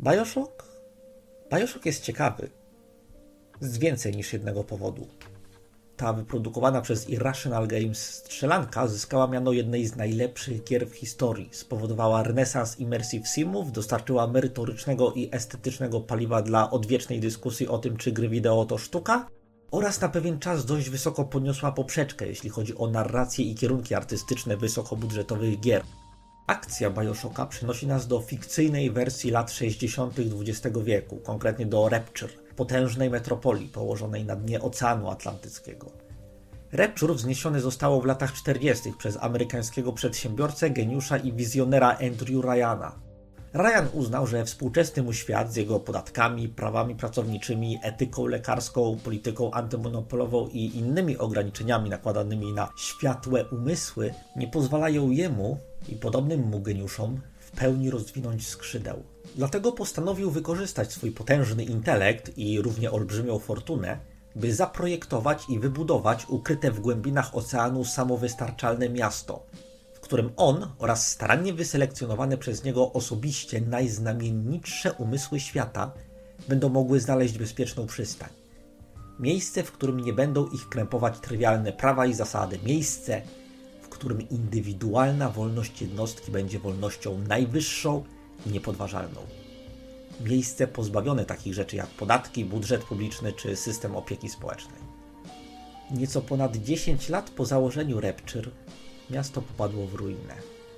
BioShock? BioShock jest ciekawy. Z więcej niż jednego powodu. Ta wyprodukowana przez Irrational Games strzelanka zyskała miano jednej z najlepszych gier w historii. Spowodowała renesans immersive simów, dostarczyła merytorycznego i estetycznego paliwa dla odwiecznej dyskusji o tym, czy gry wideo to sztuka, oraz na pewien czas dość wysoko podniosła poprzeczkę, jeśli chodzi o narrację i kierunki artystyczne wysokobudżetowych gier. Akcja BioShocka przenosi nas do fikcyjnej wersji lat 60. XX wieku, konkretnie do Rapture, potężnej metropolii położonej na dnie Oceanu Atlantyckiego. Rapture wzniesione zostało w latach 40. przez amerykańskiego przedsiębiorcę, geniusza i wizjonera Andrew Ryana. Ryan uznał, że współczesny mu świat z jego podatkami, prawami pracowniczymi, etyką lekarską, polityką antymonopolową i innymi ograniczeniami nakładanymi na światłe umysły nie pozwalają jemu i podobnym mu geniuszom w pełni rozwinąć skrzydeł. Dlatego postanowił wykorzystać swój potężny intelekt i równie olbrzymią fortunę, by zaprojektować i wybudować ukryte w głębinach oceanu samowystarczalne miasto, w którym on oraz starannie wyselekcjonowane przez niego osobiście najznamienitsze umysły świata będą mogły znaleźć bezpieczną przystań. Miejsce, w którym nie będą ich krępować trywialne prawa i zasady. Miejsce, w którym indywidualna wolność jednostki będzie wolnością najwyższą i niepodważalną. Miejsce pozbawione takich rzeczy jak podatki, budżet publiczny czy system opieki społecznej. Nieco ponad 10 lat po założeniu Rapture miasto popadło w ruinę.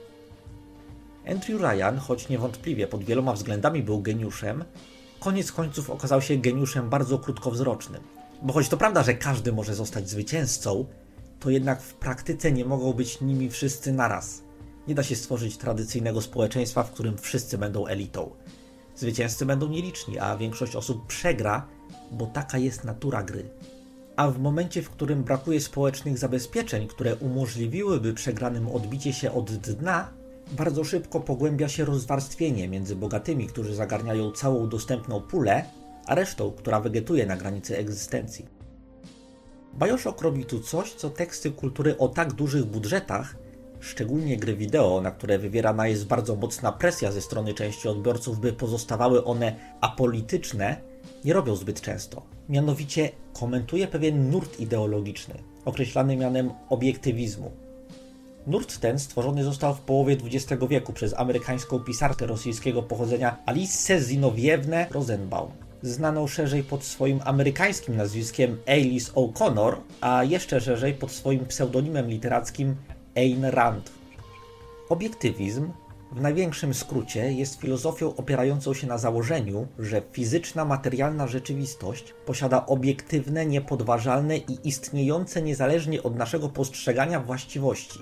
Andrew Ryan, choć niewątpliwie pod wieloma względami był geniuszem, koniec końców okazał się geniuszem bardzo krótkowzrocznym. Bo choć to prawda, że każdy może zostać zwycięzcą, to jednak w praktyce nie mogą być nimi wszyscy naraz. Nie da się stworzyć tradycyjnego społeczeństwa, w którym wszyscy będą elitą. Zwycięzcy będą nieliczni, a większość osób przegra, bo taka jest natura gry. A w momencie, w którym brakuje społecznych zabezpieczeń, które umożliwiłyby przegranym odbicie się od dna, bardzo szybko pogłębia się rozwarstwienie między bogatymi, którzy zagarniają całą dostępną pulę, a resztą, która wegetuje na granicy egzystencji. BioShock robi tu coś, co teksty kultury o tak dużych budżetach, szczególnie gry wideo, na które wywierana jest bardzo mocna presja ze strony części odbiorców, by pozostawały one apolityczne, nie robią zbyt często. Mianowicie komentuje pewien nurt ideologiczny, określany mianem obiektywizmu. Nurt ten stworzony został w połowie XX wieku przez amerykańską pisarkę rosyjskiego pochodzenia Alisę Zinowiewne Rosenbaum, znaną szerzej pod swoim amerykańskim nazwiskiem Alice O'Connor, a jeszcze szerzej pod swoim pseudonimem literackim Ayn Rand. Obiektywizm, w największym skrócie, jest filozofią opierającą się na założeniu, że fizyczna, materialna rzeczywistość posiada obiektywne, niepodważalne i istniejące niezależnie od naszego postrzegania właściwości.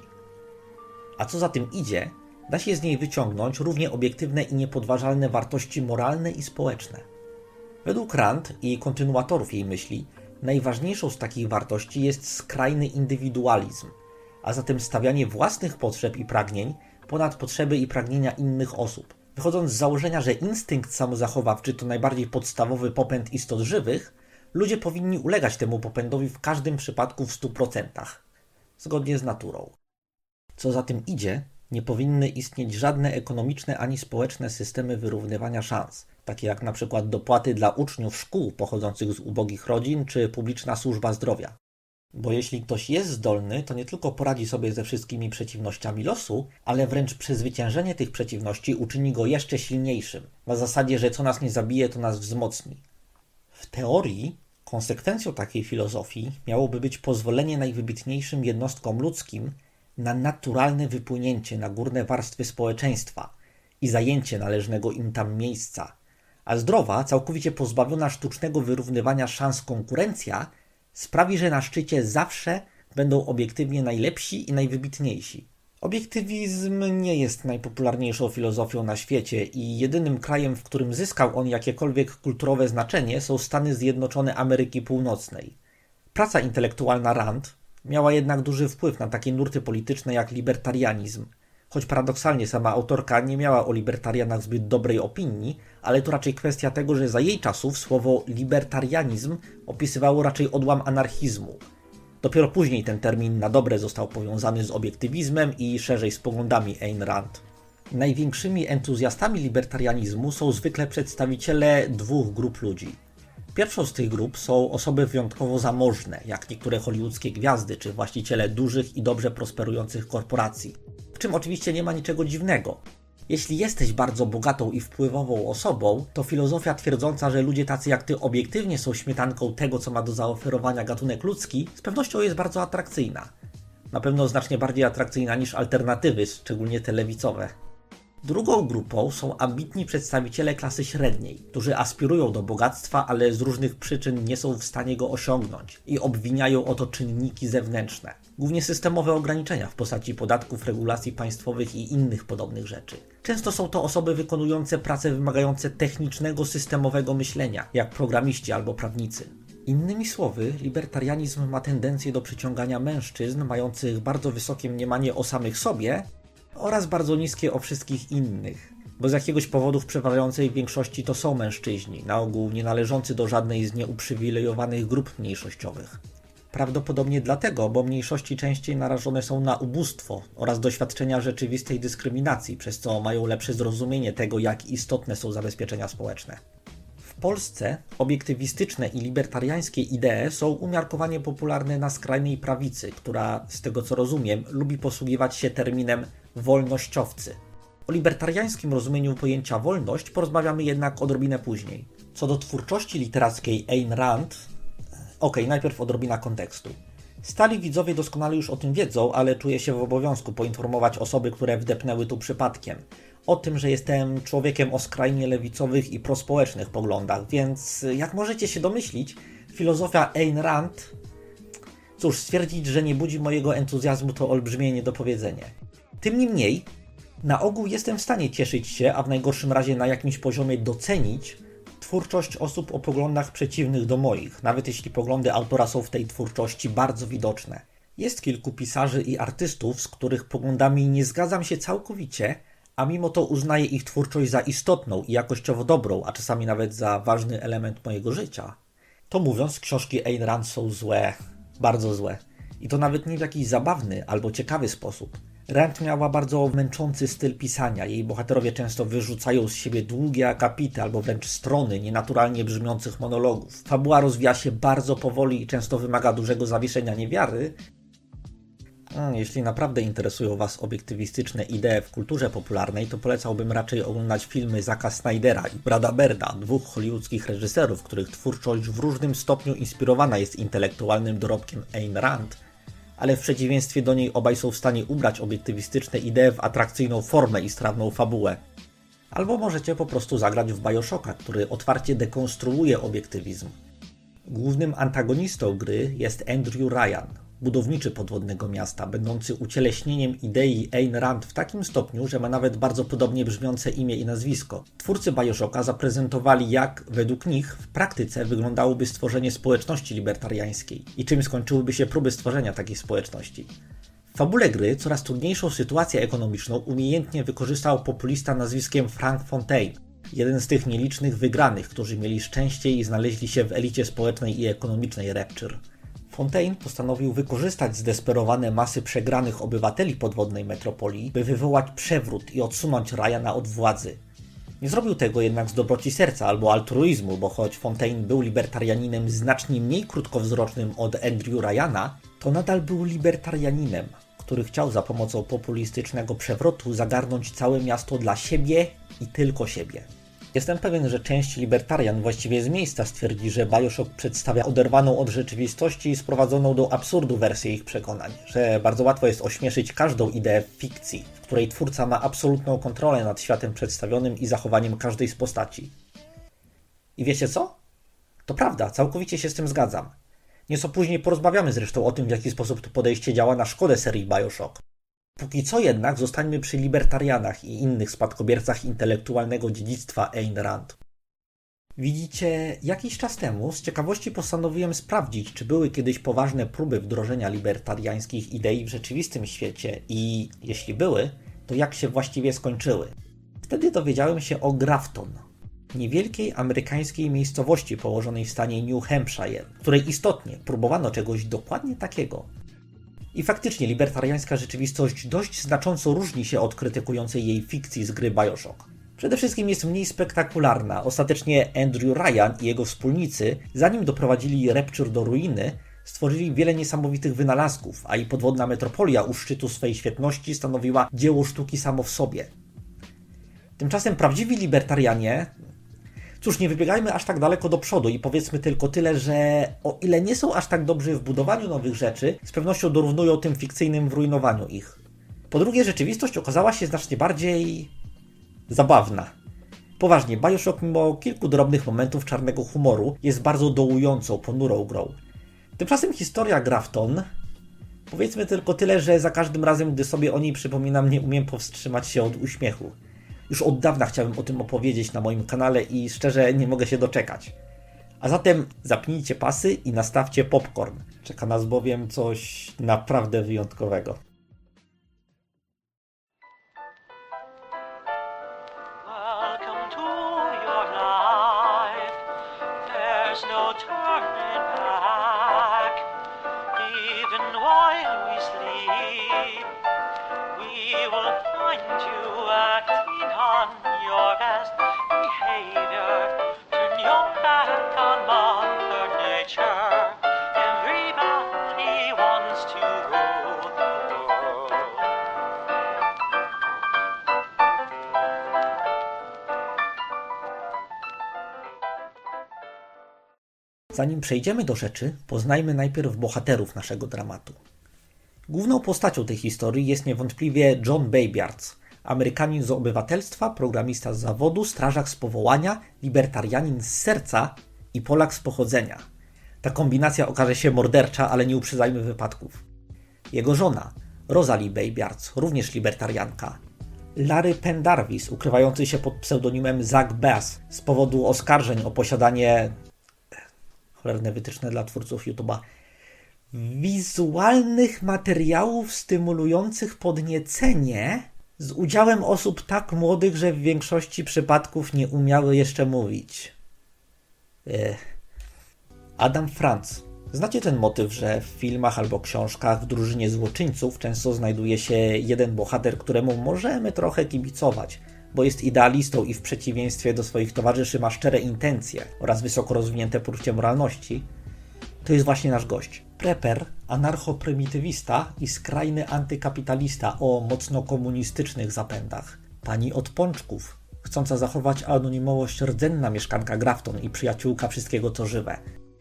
A co za tym idzie, da się z niej wyciągnąć równie obiektywne i niepodważalne wartości moralne i społeczne. Według Rand i kontynuatorów jej myśli, najważniejszą z takich wartości jest skrajny indywidualizm, a zatem stawianie własnych potrzeb i pragnień ponad potrzeby i pragnienia innych osób. Wychodząc z założenia, że instynkt samozachowawczy to najbardziej podstawowy popęd istot żywych, ludzie powinni ulegać temu popędowi w każdym przypadku w 100%, zgodnie z naturą. Co za tym idzie, nie powinny istnieć żadne ekonomiczne ani społeczne systemy wyrównywania szans, takie jak na przykład dopłaty dla uczniów szkół pochodzących z ubogich rodzin czy publiczna służba zdrowia. Bo jeśli ktoś jest zdolny, to nie tylko poradzi sobie ze wszystkimi przeciwnościami losu, ale wręcz przezwyciężenie tych przeciwności uczyni go jeszcze silniejszym, na zasadzie, że co nas nie zabije, to nas wzmocni. W teorii konsekwencją takiej filozofii miałoby być pozwolenie najwybitniejszym jednostkom ludzkim na naturalne wypłynięcie na górne warstwy społeczeństwa i zajęcie należnego im tam miejsca, a zdrowa, całkowicie pozbawiona sztucznego wyrównywania szans konkurencja sprawi, że na szczycie zawsze będą obiektywnie najlepsi i najwybitniejsi. Obiektywizm nie jest najpopularniejszą filozofią na świecie i jedynym krajem, w którym zyskał on jakiekolwiek kulturowe znaczenie, są Stany Zjednoczone Ameryki Północnej. Praca intelektualna Rand miała jednak duży wpływ na takie nurty polityczne jak libertarianizm, choć paradoksalnie sama autorka nie miała o libertarianach zbyt dobrej opinii, ale to raczej kwestia tego, że za jej czasów słowo libertarianizm opisywało raczej odłam anarchizmu. Dopiero później ten termin na dobre został powiązany z obiektywizmem i szerzej z poglądami Ayn Rand. Największymi entuzjastami libertarianizmu są zwykle przedstawiciele dwóch grup ludzi. Pierwszą z tych grup są osoby wyjątkowo zamożne, jak niektóre hollywoodzkie gwiazdy czy właściciele dużych i dobrze prosperujących korporacji. W czym oczywiście nie ma niczego dziwnego. Jeśli jesteś bardzo bogatą i wpływową osobą, to filozofia twierdząca, że ludzie tacy jak ty obiektywnie są śmietanką tego, co ma do zaoferowania gatunek ludzki, z pewnością jest bardzo atrakcyjna. Na pewno znacznie bardziej atrakcyjna niż alternatywy, szczególnie te lewicowe. Drugą grupą są ambitni przedstawiciele klasy średniej, którzy aspirują do bogactwa, ale z różnych przyczyn nie są w stanie go osiągnąć i obwiniają o to czynniki zewnętrzne, głównie systemowe ograniczenia w postaci podatków, regulacji państwowych i innych podobnych rzeczy. Często są to osoby wykonujące prace wymagające technicznego, systemowego myślenia, jak programiści albo prawnicy. Innymi słowy, libertarianizm ma tendencję do przyciągania mężczyzn mających bardzo wysokie mniemanie o samych sobie oraz bardzo niskie o wszystkich innych, bo z jakiegoś powodu w przeważającej większości to są mężczyźni, na ogół nie należący do żadnej z nieuprzywilejowanych grup mniejszościowych. Prawdopodobnie dlatego, bo mniejszości częściej narażone są na ubóstwo oraz doświadczenia rzeczywistej dyskryminacji, przez co mają lepsze zrozumienie tego, jak istotne są zabezpieczenia społeczne. W Polsce obiektywistyczne i libertariańskie idee są umiarkowanie popularne na skrajnej prawicy, która, z tego co rozumiem, lubi posługiwać się terminem wolnościowcy. O libertariańskim rozumieniu pojęcia wolność porozmawiamy jednak odrobinę później. Co do twórczości literackiej Ayn Rand, najpierw odrobina kontekstu. Stali widzowie doskonale już o tym wiedzą, ale czuję się w obowiązku poinformować osoby, które wdepnęły tu przypadkiem, o tym, że jestem człowiekiem o skrajnie lewicowych i prospołecznych poglądach, więc jak możecie się domyślić, filozofia Ayn Rand, stwierdzić, że nie budzi mojego entuzjazmu to olbrzymie niedopowiedzenie. Tym niemniej, na ogół jestem w stanie cieszyć się, a w najgorszym razie na jakimś poziomie docenić twórczość osób o poglądach przeciwnych do moich, nawet jeśli poglądy autora są w tej twórczości bardzo widoczne. Jest kilku pisarzy i artystów, z których poglądami nie zgadzam się całkowicie, a mimo to uznaję ich twórczość za istotną i jakościowo dobrą, a czasami nawet za ważny element mojego życia. To mówiąc, książki Ayn Rand są złe, bardzo złe. I to nawet nie w jakiś zabawny albo ciekawy sposób. Rand miała bardzo męczący styl pisania. Jej bohaterowie często wyrzucają z siebie długie akapity albo wręcz strony nienaturalnie brzmiących monologów. Fabuła rozwija się bardzo powoli i często wymaga dużego zawieszenia niewiary. Jeśli naprawdę interesują Was obiektywistyczne idee w kulturze popularnej, to polecałbym raczej oglądać filmy Zacka Snydera i Brada Birda, dwóch hollywoodzkich reżyserów, których twórczość w różnym stopniu inspirowana jest intelektualnym dorobkiem Ayn Rand, ale w przeciwieństwie do niej obaj są w stanie ubrać obiektywistyczne idee w atrakcyjną formę i strawną fabułę. Albo możecie po prostu zagrać w Bioshocka, który otwarcie dekonstruuje obiektywizm. Głównym antagonistą gry jest Andrew Ryan, budowniczy podwodnego miasta, będący ucieleśnieniem idei Ayn Rand w takim stopniu, że ma nawet bardzo podobnie brzmiące imię i nazwisko. Twórcy Bioshocka zaprezentowali, jak według nich w praktyce wyglądałoby stworzenie społeczności libertariańskiej i czym skończyłyby się próby stworzenia takiej społeczności. W fabule gry coraz trudniejszą sytuację ekonomiczną umiejętnie wykorzystał populista nazwiskiem Frank Fontaine, jeden z tych nielicznych wygranych, którzy mieli szczęście i znaleźli się w elicie społecznej i ekonomicznej Rapture. Fontaine postanowił wykorzystać zdesperowane masy przegranych obywateli podwodnej metropolii, by wywołać przewrót i odsunąć Ryana od władzy. Nie zrobił tego jednak z dobroci serca albo altruizmu, bo choć Fontaine był libertarianinem znacznie mniej krótkowzrocznym od Andrew Ryana, to nadal był libertarianinem, który chciał za pomocą populistycznego przewrotu zagarnąć całe miasto dla siebie i tylko siebie. Jestem pewien, że część libertarian właściwie z miejsca stwierdzi, że Bioshock przedstawia oderwaną od rzeczywistości i sprowadzoną do absurdu wersję ich przekonań, że bardzo łatwo jest ośmieszyć każdą ideę w fikcji, w której twórca ma absolutną kontrolę nad światem przedstawionym i zachowaniem każdej z postaci. I wiecie co? To prawda, całkowicie się z tym zgadzam. Nieco później porozmawiamy zresztą o tym, w jaki sposób to podejście działa na szkodę serii Bioshock. Póki co jednak zostańmy przy libertarianach i innych spadkobiercach intelektualnego dziedzictwa Ayn Rand. Widzicie, jakiś czas temu z ciekawości postanowiłem sprawdzić, czy były kiedyś poważne próby wdrożenia libertariańskich idei w rzeczywistym świecie i, jeśli były, to jak się właściwie skończyły. Wtedy dowiedziałem się o Grafton, niewielkiej amerykańskiej miejscowości położonej w stanie New Hampshire, w której istotnie próbowano czegoś dokładnie takiego. I faktycznie libertariańska rzeczywistość dość znacząco różni się od krytykującej jej fikcji z gry BioShock. Przede wszystkim jest mniej spektakularna. Ostatecznie Andrew Ryan i jego wspólnicy, zanim doprowadzili Rapture do ruiny, stworzyli wiele niesamowitych wynalazków, a i podwodna metropolia u szczytu swej świetności stanowiła dzieło sztuki samo w sobie. Tymczasem prawdziwi libertarianie... Cóż, nie wybiegajmy aż tak daleko do przodu i powiedzmy tylko tyle, że o ile nie są aż tak dobrzy w budowaniu nowych rzeczy, z pewnością dorównują tym fikcyjnym w rujnowaniu ich. Po drugie, rzeczywistość okazała się znacznie bardziej... zabawna. Poważnie, BioShock mimo kilku drobnych momentów czarnego humoru jest bardzo dołującą, ponurą grą. Tymczasem historia Grafton... Powiedzmy tylko tyle, że za każdym razem, gdy sobie o niej przypominam, nie umiem powstrzymać się od uśmiechu. Już od dawna chciałem o tym opowiedzieć na moim kanale i szczerze nie mogę się doczekać. A zatem zapnijcie pasy i nastawcie popcorn. Czeka nas bowiem coś naprawdę wyjątkowego. Welcome to your life. There's no turning back. Even while we sleep, we will find you acting on your best behavior. Turn your back on Mother Nature. Everybody wants to rule the world. Zanim przejdziemy do rzeczy, poznajmy najpierw bohaterów naszego dramatu. Główną postacią tej historii jest niewątpliwie John Baybards, Amerykanin z obywatelstwa, programista z zawodu, strażak z powołania, libertarianin z serca i Polak z pochodzenia. Ta kombinacja okaże się mordercza, ale nie uprzedzajmy wypadków. Jego żona, Rosalie Baybards, również libertarianka. Larry Pendarvis, ukrywający się pod pseudonimem Zach Bass z powodu oskarżeń o posiadanie... cholerne wytyczne dla twórców YouTube'a. Wizualnych materiałów stymulujących podniecenie z udziałem osób tak młodych, że w większości przypadków nie umiały jeszcze mówić. Adam Franz. Znacie ten motyw, że w filmach albo książkach w drużynie złoczyńców często znajduje się jeden bohater, któremu możemy trochę kibicować, bo jest idealistą i w przeciwieństwie do swoich towarzyszy ma szczere intencje oraz wysoko rozwinięte poczucie moralności? To jest właśnie nasz gość. Prepper, anarcho-prymitywista i skrajny antykapitalista o mocno komunistycznych zapędach. Pani od pączków, chcąca zachować anonimowość rdzenna mieszkanka Grafton i przyjaciółka wszystkiego co żywe.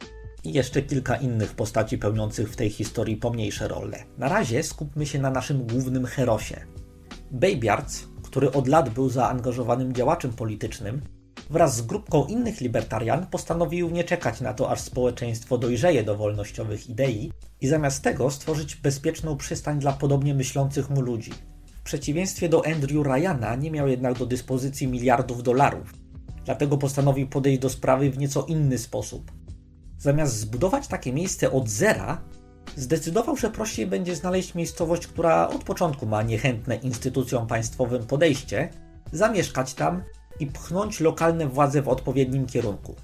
I jeszcze kilka innych postaci pełniących w tej historii pomniejsze role. Na razie skupmy się na naszym głównym herosie. Baybards, który od lat był zaangażowanym działaczem politycznym, wraz z grupką innych libertarian postanowił nie czekać na to, aż społeczeństwo dojrzeje do wolnościowych idei i zamiast tego stworzyć bezpieczną przystań dla podobnie myślących mu ludzi. W przeciwieństwie do Andrew Ryana nie miał jednak do dyspozycji miliardów dolarów, dlatego postanowił podejść do sprawy w nieco inny sposób. Zamiast zbudować takie miejsce od zera, zdecydował, że prościej będzie znaleźć miejscowość, która od początku ma niechętne instytucjom państwowym podejście, zamieszkać tam i pchnąć lokalne władze w odpowiednim kierunku.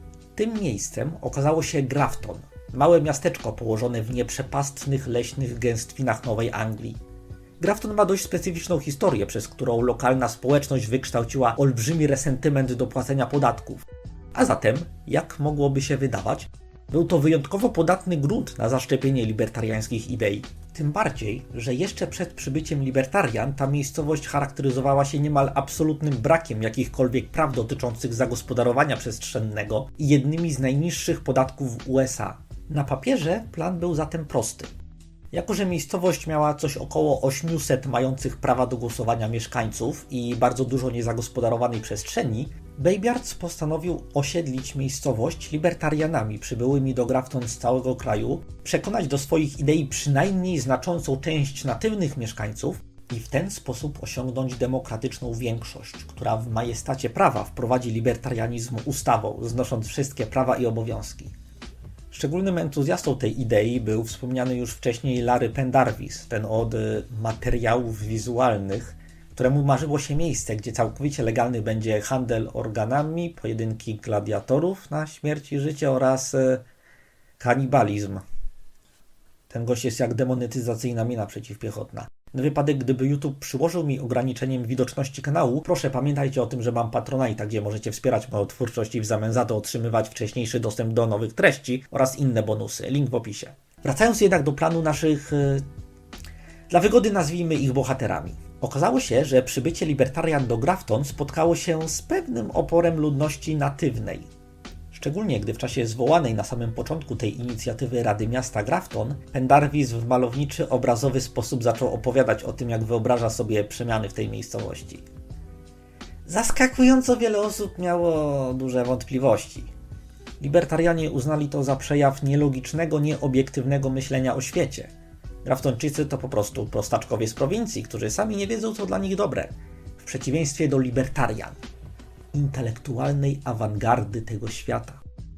Tym miejscem okazało się Grafton, małe miasteczko położone w nieprzepastnych leśnych gęstwinach Nowej Anglii. Grafton ma dość specyficzną historię, przez którą lokalna społeczność wykształciła olbrzymi resentyment do płacenia podatków. A zatem, jak mogłoby się wydawać, był to wyjątkowo podatny grunt na zaszczepienie libertariańskich idei. Tym bardziej, że jeszcze przed przybyciem libertarian ta miejscowość charakteryzowała się niemal absolutnym brakiem jakichkolwiek praw dotyczących zagospodarowania przestrzennego i jednymi z najniższych podatków w USA. Na papierze plan był zatem prosty. Jako że miejscowość miała coś około 800 mających prawa do głosowania mieszkańców i bardzo dużo niezagospodarowanej przestrzeni, Baybards postanowił osiedlić miejscowość libertarianami przybyłymi do Grafton z całego kraju, przekonać do swoich idei przynajmniej znaczącą część natywnych mieszkańców i w ten sposób osiągnąć demokratyczną większość, która w majestacie prawa wprowadzi libertarianizm ustawą, znosząc wszystkie prawa i obowiązki. Szczególnym entuzjastą tej idei był wspomniany już wcześniej Larry Pendarvis, ten od materiałów wizualnych, któremu marzyło się miejsce, gdzie całkowicie legalny będzie handel organami, pojedynki gladiatorów na śmierć i życie oraz kanibalizm. Ten gość jest jak demonetyzacyjna mina przeciwpiechotna. Na wypadek, gdyby YouTube przyłożył mi ograniczeniem widoczności kanału, proszę pamiętajcie o tym, że mam Patronite'a, gdzie możecie wspierać moją twórczość i w zamian za to otrzymywać wcześniejszy dostęp do nowych treści oraz inne bonusy. Link w opisie. Wracając jednak do planu naszych... Dla wygody nazwijmy ich bohaterami. Okazało się, że przybycie libertarian do Grafton spotkało się z pewnym oporem ludności natywnej. Szczególnie gdy w czasie zwołanej na samym początku tej inicjatywy Rady Miasta Grafton, Pendarvis w malowniczy, obrazowy sposób zaczął opowiadać o tym, jak wyobraża sobie przemiany w tej miejscowości. Zaskakująco wiele osób miało duże wątpliwości. Libertarianie uznali to za przejaw nielogicznego, nieobiektywnego myślenia o świecie. Graftonczycy to po prostu prostaczkowie z prowincji, którzy sami nie wiedzą, co dla nich dobre. W przeciwieństwie do libertarian, intelektualnej awangardy tego świata.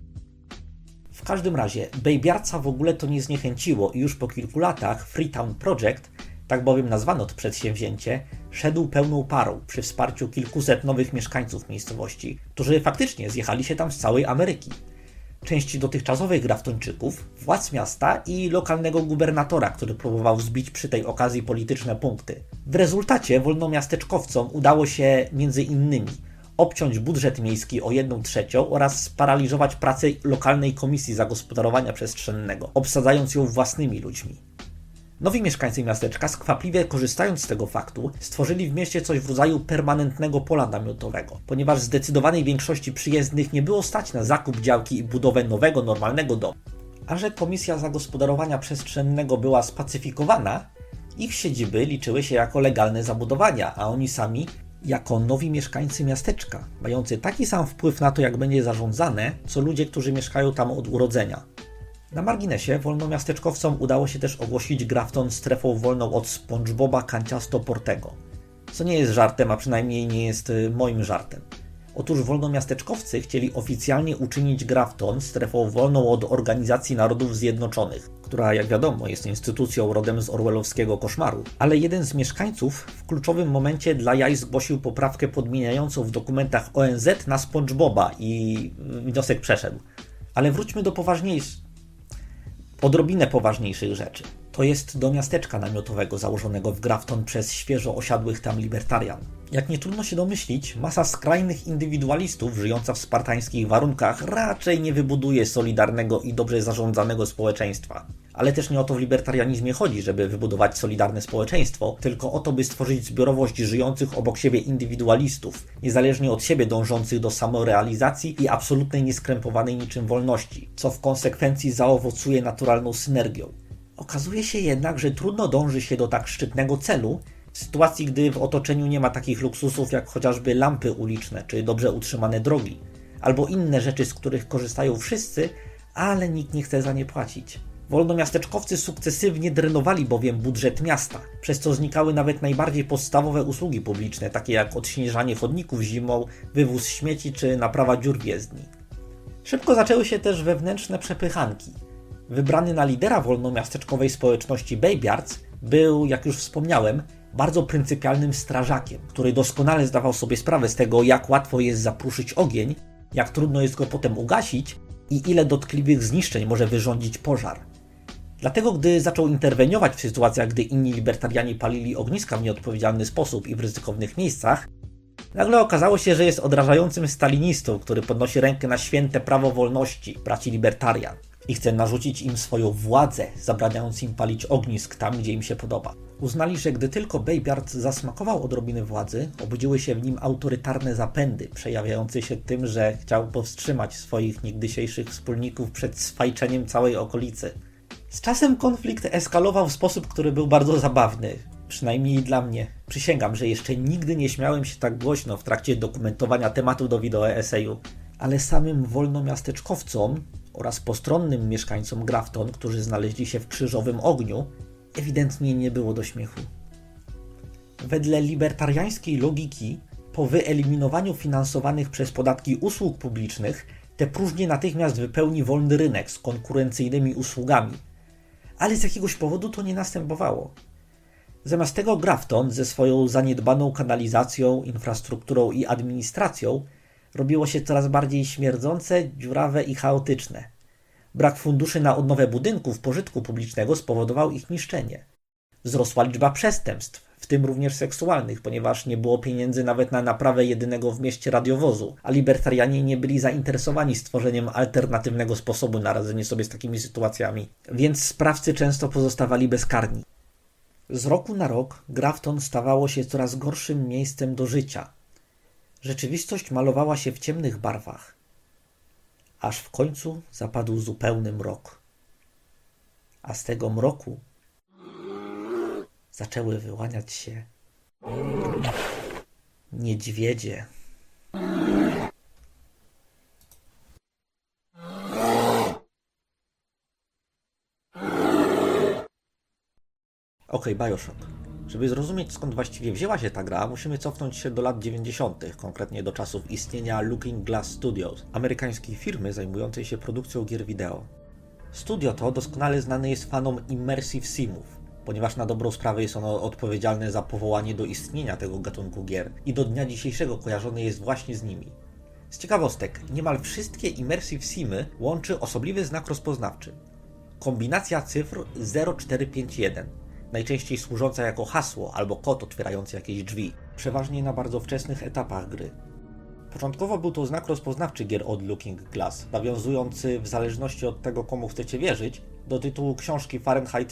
W każdym razie, Bejbiarca w ogóle to nie zniechęciło i już po kilku latach Freetown Project, tak bowiem nazwano to przedsięwzięcie, szedł pełną parą przy wsparciu kilkuset nowych mieszkańców miejscowości, którzy faktycznie zjechali się tam z całej Ameryki. Część dotychczasowych Graftończyków, władz miasta i lokalnego gubernatora, który próbował zbić przy tej okazji polityczne punkty. W rezultacie wolnomiasteczkowcom udało się między innymi obciąć budżet miejski o 1/3 oraz sparaliżować pracę lokalnej komisji zagospodarowania przestrzennego, obsadzając ją własnymi ludźmi. Nowi mieszkańcy miasteczka, skwapliwie korzystając z tego faktu, stworzyli w mieście coś w rodzaju permanentnego pola namiotowego, ponieważ zdecydowanej większości przyjezdnych nie było stać na zakup działki i budowę nowego, normalnego domu. A że komisja zagospodarowania przestrzennego była spacyfikowana, ich siedziby liczyły się jako legalne zabudowania, a oni sami jako nowi mieszkańcy miasteczka, mający taki sam wpływ na to, jak będzie zarządzane, co ludzie, którzy mieszkają tam od urodzenia. Na marginesie wolnomiasteczkowcom udało się też ogłosić Grafton strefą wolną od SpongeBoba kanciasto-portego. Co nie jest żartem, a przynajmniej nie jest moim żartem. Otóż wolnomiasteczkowcy chcieli oficjalnie uczynić Grafton strefą wolną od Organizacji Narodów Zjednoczonych, która, jak wiadomo, jest instytucją rodem z orwellowskiego koszmaru. Ale jeden z mieszkańców w kluczowym momencie dla jaj zgłosił poprawkę podmieniającą w dokumentach ONZ na SpongeBoba i wniosek przeszedł. Ale wróćmy do odrobinę poważniejszych rzeczy. To jest do miasteczka namiotowego założonego w Grafton przez świeżo osiadłych tam libertarian. Jak nie trudno się domyślić, masa skrajnych indywidualistów żyjąca w spartańskich warunkach raczej nie wybuduje solidarnego i dobrze zarządzanego społeczeństwa. Ale też nie o to w libertarianizmie chodzi, żeby wybudować solidarne społeczeństwo, tylko o to, by stworzyć zbiorowość żyjących obok siebie indywidualistów, niezależnie od siebie dążących do samorealizacji i absolutnej nieskrępowanej niczym wolności, co w konsekwencji zaowocuje naturalną synergią. Okazuje się jednak, że trudno dąży się do tak szczytnego celu, w sytuacji, gdy w otoczeniu nie ma takich luksusów jak chociażby lampy uliczne czy dobrze utrzymane drogi, albo inne rzeczy, z których korzystają wszyscy, ale nikt nie chce za nie płacić. Wolnomiasteczkowcy sukcesywnie drenowali bowiem budżet miasta, przez co znikały nawet najbardziej podstawowe usługi publiczne, takie jak odśnieżanie chodników zimą, wywóz śmieci czy naprawa dziur w jezdni. Szybko zaczęły się też wewnętrzne przepychanki. Wybrany na lidera wolnomiasteczkowej społeczności Bejbiarc był, jak już wspomniałem, bardzo pryncypialnym strażakiem, który doskonale zdawał sobie sprawę z tego, jak łatwo jest zapruszyć ogień, jak trudno jest go potem ugasić i ile dotkliwych zniszczeń może wyrządzić pożar. Dlatego, gdy zaczął interweniować w sytuacjach, gdy inni libertarianie palili ogniska w nieodpowiedzialny sposób i w ryzykownych miejscach, nagle okazało się, że jest odrażającym stalinistą, który podnosi rękę na święte prawo wolności braci libertarian i chce narzucić im swoją władzę, zabraniając im palić ognisk tam, gdzie im się podoba. Uznali, że gdy tylko Bejbiarc zasmakował odrobiny władzy, obudziły się w nim autorytarne zapędy, przejawiające się tym, że chciał powstrzymać swoich niegdysiejszych wspólników przed swajczeniem całej okolicy. Z czasem konflikt eskalował w sposób, który był bardzo zabawny, przynajmniej dla mnie. Przysięgam, że jeszcze nigdy nie śmiałem się tak głośno w trakcie dokumentowania tematu do wideo eseju, ale samym wolnomiasteczkowcom oraz postronnym mieszkańcom Grafton, którzy znaleźli się w krzyżowym ogniu, ewidentnie nie było do śmiechu. Wedle libertariańskiej logiki, po wyeliminowaniu finansowanych przez podatki usług publicznych, te próżnie natychmiast wypełni wolny rynek z konkurencyjnymi usługami. Ale z jakiegoś powodu to nie następowało. Zamiast tego Grafton ze swoją zaniedbaną kanalizacją, infrastrukturą i administracją robiło się coraz bardziej śmierdzące, dziurawe i chaotyczne. Brak funduszy na odnowę budynków pożytku publicznego spowodował ich niszczenie. Wzrosła liczba przestępstw, w tym również seksualnych, ponieważ nie było pieniędzy nawet na naprawę jedynego w mieście radiowozu, a libertarianie nie byli zainteresowani stworzeniem alternatywnego sposobu na radzenie sobie z takimi sytuacjami, więc sprawcy często pozostawali bezkarni. Z roku na rok Grafton stawało się coraz gorszym miejscem do życia. Rzeczywistość malowała się w ciemnych barwach, aż w końcu zapadł zupełny mrok. A z tego mroku zaczęły wyłaniać się niedźwiedzie. Okej, BioShock. Żeby zrozumieć, skąd właściwie wzięła się ta gra, musimy cofnąć się do lat 90., konkretnie do czasów istnienia Looking Glass Studios, amerykańskiej firmy zajmującej się produkcją gier wideo. Studio to doskonale znane jest fanom Immersive Simów, ponieważ na dobrą sprawę jest ono odpowiedzialne za powołanie do istnienia tego gatunku gier i do dnia dzisiejszego kojarzone jest właśnie z nimi. Z ciekawostek, niemal wszystkie Immersive Simy łączy osobliwy znak rozpoznawczy. Kombinacja cyfr 0451, najczęściej służąca jako hasło albo kod otwierający jakieś drzwi, przeważnie na bardzo wczesnych etapach gry. Początkowo był to znak rozpoznawczy gier od Looking Glass, nawiązujący w zależności od tego, komu chcecie wierzyć, do tytułu książki Fahrenheit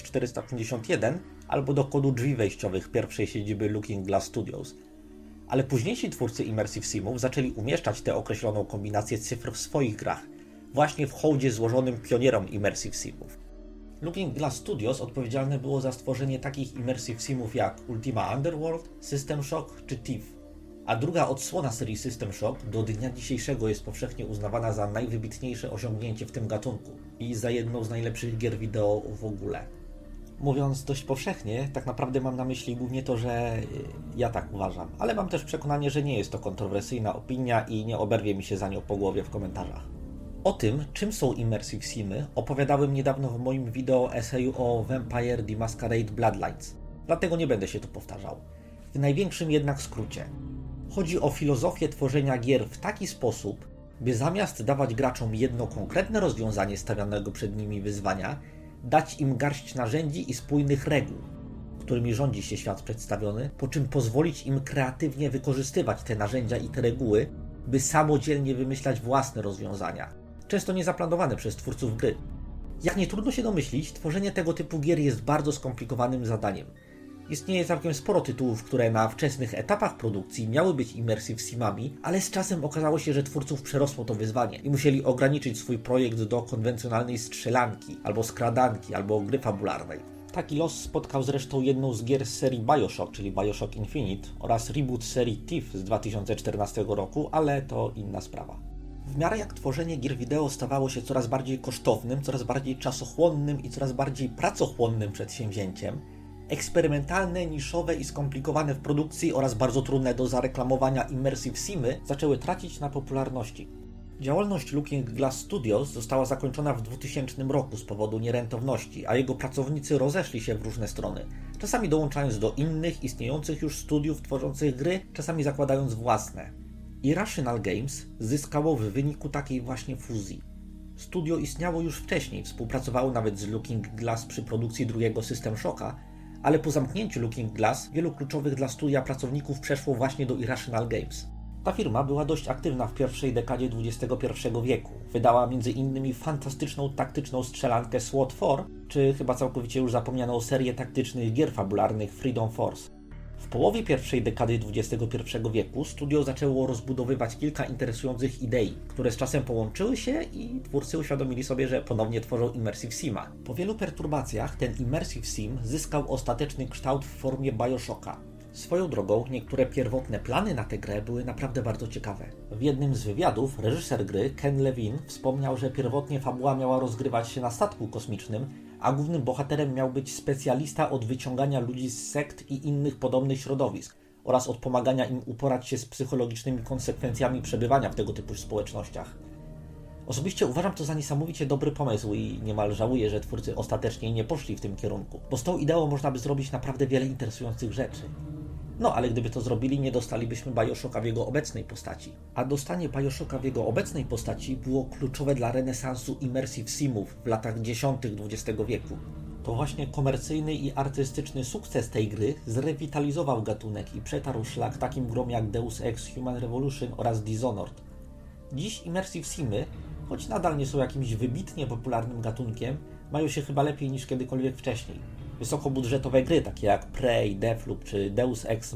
451 albo do kodu drzwi wejściowych pierwszej siedziby Looking Glass Studios. Ale późniejsi twórcy Immersive Simów zaczęli umieszczać tę określoną kombinację cyfr w swoich grach, właśnie w hołdzie złożonym pionierom Immersive Simów. Looking Glass Studios odpowiedzialne było za stworzenie takich Immersive Simów jak Ultima Underworld, System Shock czy Thief, a druga odsłona serii System Shock do dnia dzisiejszego jest powszechnie uznawana za najwybitniejsze osiągnięcie w tym gatunku i za jedną z najlepszych gier wideo w ogóle. Mówiąc dość powszechnie, tak naprawdę mam na myśli głównie to, że ja tak uważam, ale mam też przekonanie, że nie jest to kontrowersyjna opinia i nie oberwie mi się za nią po głowie w komentarzach. O tym, czym są Immersive Simy, opowiadałem niedawno w moim wideo eseju o Vampire the Masquerade Bloodlines, dlatego nie będę się tu powtarzał. W największym jednak skrócie. Chodzi o filozofię tworzenia gier w taki sposób, by zamiast dawać graczom jedno konkretne rozwiązanie stawianego przed nimi wyzwania, dać im garść narzędzi i spójnych reguł, którymi rządzi się świat przedstawiony, po czym pozwolić im kreatywnie wykorzystywać te narzędzia i te reguły, by samodzielnie wymyślać własne rozwiązania, często niezaplanowane przez twórców gry. Jak nie trudno się domyślić, tworzenie tego typu gier jest bardzo skomplikowanym zadaniem. Istnieje całkiem sporo tytułów, które na wczesnych etapach produkcji miały być Immersive Simami, ale z czasem okazało się, że twórców przerosło to wyzwanie i musieli ograniczyć swój projekt do konwencjonalnej strzelanki, albo skradanki, albo gry fabularnej. Taki los spotkał zresztą jedną z gier z serii BioShock, czyli BioShock Infinite, oraz reboot serii Thief z 2014 roku, ale to inna sprawa. W miarę jak tworzenie gier wideo stawało się coraz bardziej kosztownym, coraz bardziej czasochłonnym i coraz bardziej pracochłonnym przedsięwzięciem, eksperymentalne, niszowe i skomplikowane w produkcji oraz bardzo trudne do zareklamowania Immersive Simy zaczęły tracić na popularności. Działalność Looking Glass Studios została zakończona w 2000 roku z powodu nierentowności, a jego pracownicy rozeszli się w różne strony, czasami dołączając do innych, istniejących już studiów tworzących gry, czasami zakładając własne. Irrational Games zyskało w wyniku takiej właśnie fuzji. Studio istniało już wcześniej, współpracowało nawet z Looking Glass przy produkcji drugiego System Shocka, ale po zamknięciu Looking Glass wielu kluczowych dla studia pracowników przeszło właśnie do Irrational Games. Ta firma była dość aktywna w pierwszej dekadzie XXI wieku. Wydała m.in. fantastyczną taktyczną strzelankę SWAT 4, czy chyba całkowicie już zapomnianą serię taktycznych gier fabularnych Freedom Force. W połowie pierwszej dekady XXI wieku studio zaczęło rozbudowywać kilka interesujących idei, które z czasem połączyły się i twórcy uświadomili sobie, że ponownie tworzą Immersive Sima. Po wielu perturbacjach ten Immersive Sim zyskał ostateczny kształt w formie BioShocka. Swoją drogą, niektóre pierwotne plany na tę grę były naprawdę bardzo ciekawe. W jednym z wywiadów reżyser gry, Ken Levine, wspomniał, że pierwotnie fabuła miała rozgrywać się na statku kosmicznym, a głównym bohaterem miał być specjalista od wyciągania ludzi z sekt i innych podobnych środowisk oraz od pomagania im uporać się z psychologicznymi konsekwencjami przebywania w tego typu społecznościach. Osobiście uważam to za niesamowicie dobry pomysł i niemal żałuję, że twórcy ostatecznie nie poszli w tym kierunku, bo z tą ideą można by zrobić naprawdę wiele interesujących rzeczy. No, ale gdyby to zrobili, nie dostalibyśmy Bioshocka w jego obecnej postaci. A dostanie Bioshocka w jego obecnej postaci było kluczowe dla renesansu immersive simów w latach 10. XX wieku. To właśnie komercyjny i artystyczny sukces tej gry zrewitalizował gatunek i przetarł szlak takim grom jak Deus Ex Human Revolution oraz Dishonored. Dziś immersive simy, choć nadal nie są jakimś wybitnie popularnym gatunkiem, mają się chyba lepiej niż kiedykolwiek wcześniej. Wysokobudżetowe gry takie jak Prey, Deathloop czy Deus Ex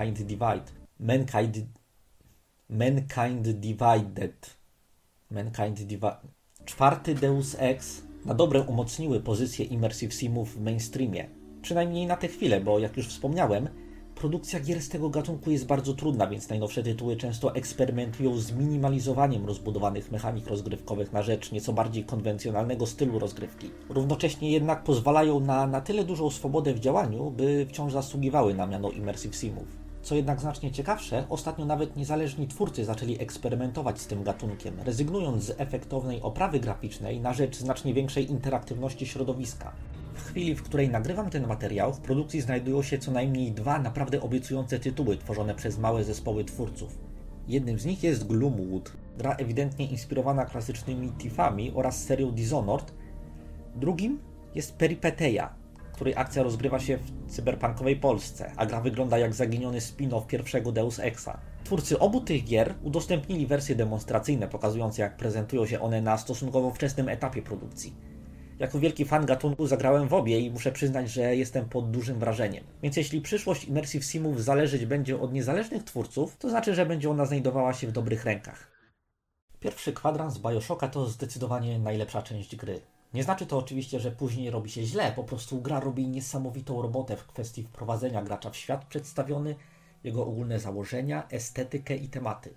Czwarty Deus Ex na dobre umocniły pozycję immersive simów w mainstreamie. Przynajmniej na tę chwilę, bo jak już wspomniałem, produkcja gier z tego gatunku jest bardzo trudna, więc najnowsze tytuły często eksperymentują z minimalizowaniem rozbudowanych mechanik rozgrywkowych na rzecz nieco bardziej konwencjonalnego stylu rozgrywki. Równocześnie jednak pozwalają na tyle dużą swobodę w działaniu, by wciąż zasługiwały na miano immersive simów. Co jednak znacznie ciekawsze, ostatnio nawet niezależni twórcy zaczęli eksperymentować z tym gatunkiem, rezygnując z efektownej oprawy graficznej na rzecz znacznie większej interaktywności środowiska. W chwili, w której nagrywam ten materiał, w produkcji znajdują się co najmniej 2 naprawdę obiecujące tytuły tworzone przez małe zespoły twórców. Jednym z nich jest Gloomwood, gra ewidentnie inspirowana klasycznymi Thiefami oraz serią Dishonored. Drugim jest Peripeteia, której akcja rozgrywa się w cyberpunkowej Polsce, a gra wygląda jak zaginiony spin-off pierwszego Deus Exa. Twórcy obu tych gier udostępnili wersje demonstracyjne pokazujące, jak prezentują się one na stosunkowo wczesnym etapie produkcji. Jako wielki fan gatunku zagrałem w obie i muszę przyznać, że jestem pod dużym wrażeniem. Więc jeśli przyszłość immersive simów zależeć będzie od niezależnych twórców, to znaczy, że będzie ona znajdowała się w dobrych rękach. Pierwszy kwadrans Bioshocka to zdecydowanie najlepsza część gry. Nie znaczy to oczywiście, że później robi się źle, po prostu gra robi niesamowitą robotę w kwestii wprowadzenia gracza w świat przedstawiony, jego ogólne założenia, estetykę i tematy.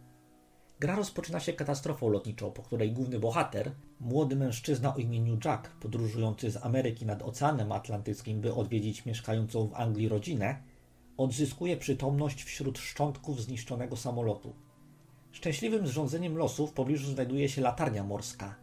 Gra rozpoczyna się katastrofą lotniczą, po której główny bohater, młody mężczyzna o imieniu Jack, podróżujący z Ameryki nad Oceanem Atlantyckim, by odwiedzić mieszkającą w Anglii rodzinę, odzyskuje przytomność wśród szczątków zniszczonego samolotu. Szczęśliwym zrządzeniem losu w pobliżu znajduje się latarnia morska,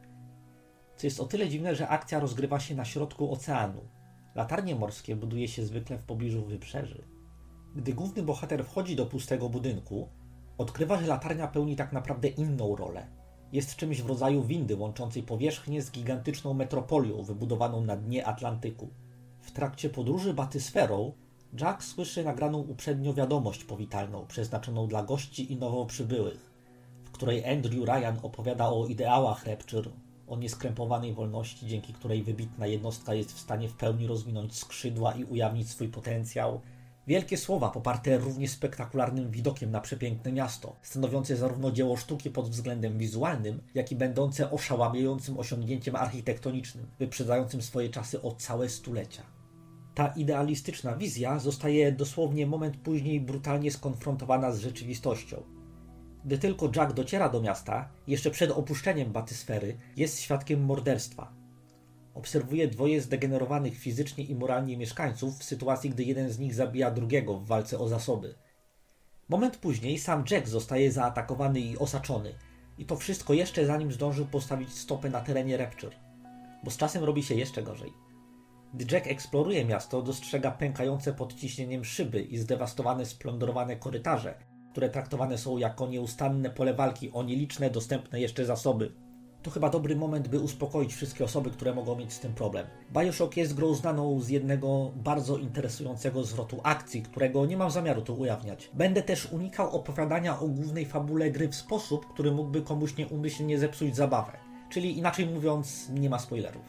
co jest o tyle dziwne, że akcja rozgrywa się na środku oceanu. Latarnie morskie buduje się zwykle w pobliżu wybrzeży. Gdy główny bohater wchodzi do pustego budynku, odkrywa, że latarnia pełni tak naprawdę inną rolę. Jest czymś w rodzaju windy łączącej powierzchnię z gigantyczną metropolią wybudowaną na dnie Atlantyku. W trakcie podróży batysferą Jack słyszy nagraną uprzednio wiadomość powitalną przeznaczoną dla gości i nowo przybyłych, w której Andrew Ryan opowiada o ideałach Rapture, o nieskrępowanej wolności, dzięki której wybitna jednostka jest w stanie w pełni rozwinąć skrzydła i ujawnić swój potencjał. Wielkie słowa poparte równie spektakularnym widokiem na przepiękne miasto, stanowiące zarówno dzieło sztuki pod względem wizualnym, jak i będące oszałamiającym osiągnięciem architektonicznym, wyprzedzającym swoje czasy o całe stulecia. Ta idealistyczna wizja zostaje dosłownie moment później brutalnie skonfrontowana z rzeczywistością. Gdy tylko Jack dociera do miasta, jeszcze przed opuszczeniem batysfery, jest świadkiem morderstwa. Obserwuje 2 zdegenerowanych fizycznie i moralnie mieszkańców w sytuacji, gdy jeden z nich zabija drugiego w walce o zasoby. Moment później sam Jack zostaje zaatakowany i osaczony. I to wszystko jeszcze zanim zdążył postawić stopę na terenie Rapture. Bo z czasem robi się jeszcze gorzej. Gdy Jack eksploruje miasto, dostrzega pękające pod ciśnieniem szyby i zdewastowane, splądrowane korytarze, które traktowane są jako nieustanne pole walki o nieliczne, dostępne jeszcze zasoby. To chyba dobry moment, by uspokoić wszystkie osoby, które mogą mieć z tym problem. Bioshock jest grą znaną z jednego bardzo interesującego zwrotu akcji, którego nie mam zamiaru tu ujawniać. Będę też unikał opowiadania o głównej fabule gry w sposób, który mógłby komuś nieumyślnie zepsuć zabawę. Czyli inaczej mówiąc, nie ma spoilerów.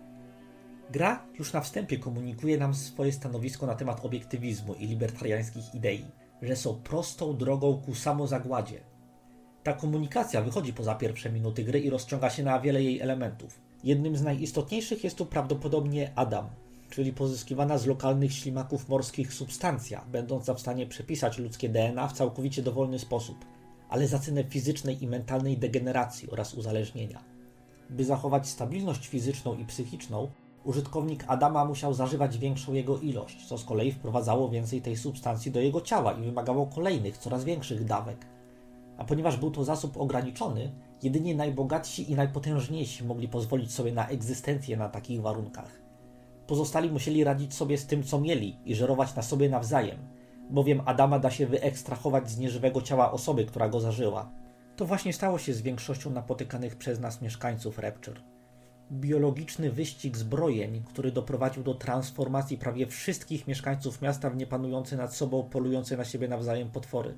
Gra już na wstępie komunikuje nam swoje stanowisko na temat obiektywizmu i libertariańskich idei, że są prostą drogą ku samozagładzie. Ta komunikacja wychodzi poza pierwsze minuty gry i rozciąga się na wiele jej elementów. Jednym z najistotniejszych jest tu prawdopodobnie Adam, czyli pozyskiwana z lokalnych ślimaków morskich substancja, będąca w stanie przepisać ludzkie DNA w całkowicie dowolny sposób, ale za cenę fizycznej i mentalnej degeneracji oraz uzależnienia. By zachować stabilność fizyczną i psychiczną, użytkownik Adama musiał zażywać większą jego ilość, co z kolei wprowadzało więcej tej substancji do jego ciała i wymagało kolejnych, coraz większych dawek. A ponieważ był to zasób ograniczony, jedynie najbogatsi i najpotężniejsi mogli pozwolić sobie na egzystencję na takich warunkach. Pozostali musieli radzić sobie z tym, co mieli i żerować na sobie nawzajem, bowiem Adama da się wyekstrahować z nieżywego ciała osoby, która go zażyła. To właśnie stało się z większością napotykanych przez nas mieszkańców Rapture. Biologiczny wyścig zbrojeń, który doprowadził do transformacji prawie wszystkich mieszkańców miasta w niepanujące nad sobą, polujące na siebie nawzajem potwory.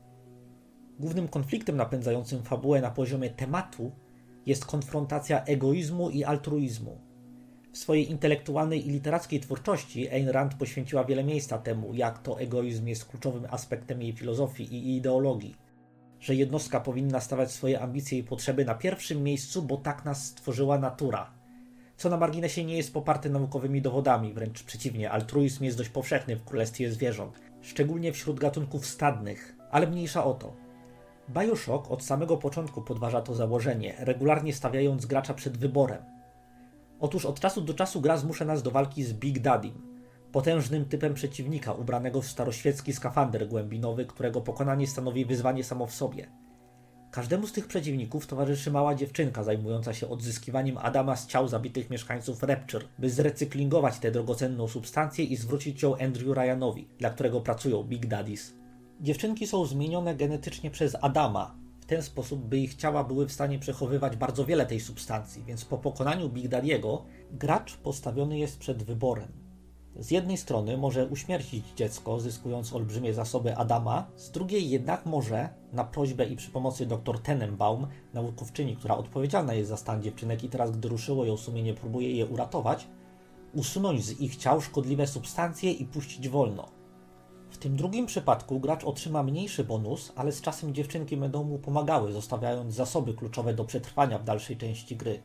Głównym konfliktem napędzającym fabułę na poziomie tematu jest konfrontacja egoizmu i altruizmu. W swojej intelektualnej i literackiej twórczości Ayn Rand poświęciła wiele miejsca temu, jak to egoizm jest kluczowym aspektem jej filozofii i ideologii. Że jednostka powinna stawiać swoje ambicje i potrzeby na pierwszym miejscu, bo tak nas stworzyła natura. Co na marginesie nie jest poparte naukowymi dowodami, wręcz przeciwnie, altruizm jest dość powszechny w królestwie zwierząt, szczególnie wśród gatunków stadnych, ale mniejsza o to. BioShock od samego początku podważa to założenie, regularnie stawiając gracza przed wyborem. Otóż od czasu do czasu gra zmusza nas do walki z Big Daddym, potężnym typem przeciwnika ubranego w staroświecki skafander głębinowy, którego pokonanie stanowi wyzwanie samo w sobie. Każdemu z tych przeciwników towarzyszy mała dziewczynka zajmująca się odzyskiwaniem Adama z ciał zabitych mieszkańców Rapture, by zrecyklingować tę drogocenną substancję i zwrócić ją Andrew Ryanowi, dla którego pracują Big Daddies. Dziewczynki są zmienione genetycznie przez Adama, w ten sposób, by ich ciała były w stanie przechowywać bardzo wiele tej substancji, więc po pokonaniu Big Daddiego gracz postawiony jest przed wyborem. Z jednej strony może uśmiercić dziecko, zyskując olbrzymie zasoby Adama, z drugiej jednak może, na prośbę i przy pomocy dr Tenenbaum, naukowczyni, która odpowiedzialna jest za stan dziewczynek i teraz, gdy ruszyło ją sumienie, próbuje je uratować, usunąć z ich ciał szkodliwe substancje i puścić wolno. W tym drugim przypadku gracz otrzyma mniejszy bonus, ale z czasem dziewczynki będą mu pomagały, zostawiając zasoby kluczowe do przetrwania w dalszej części gry.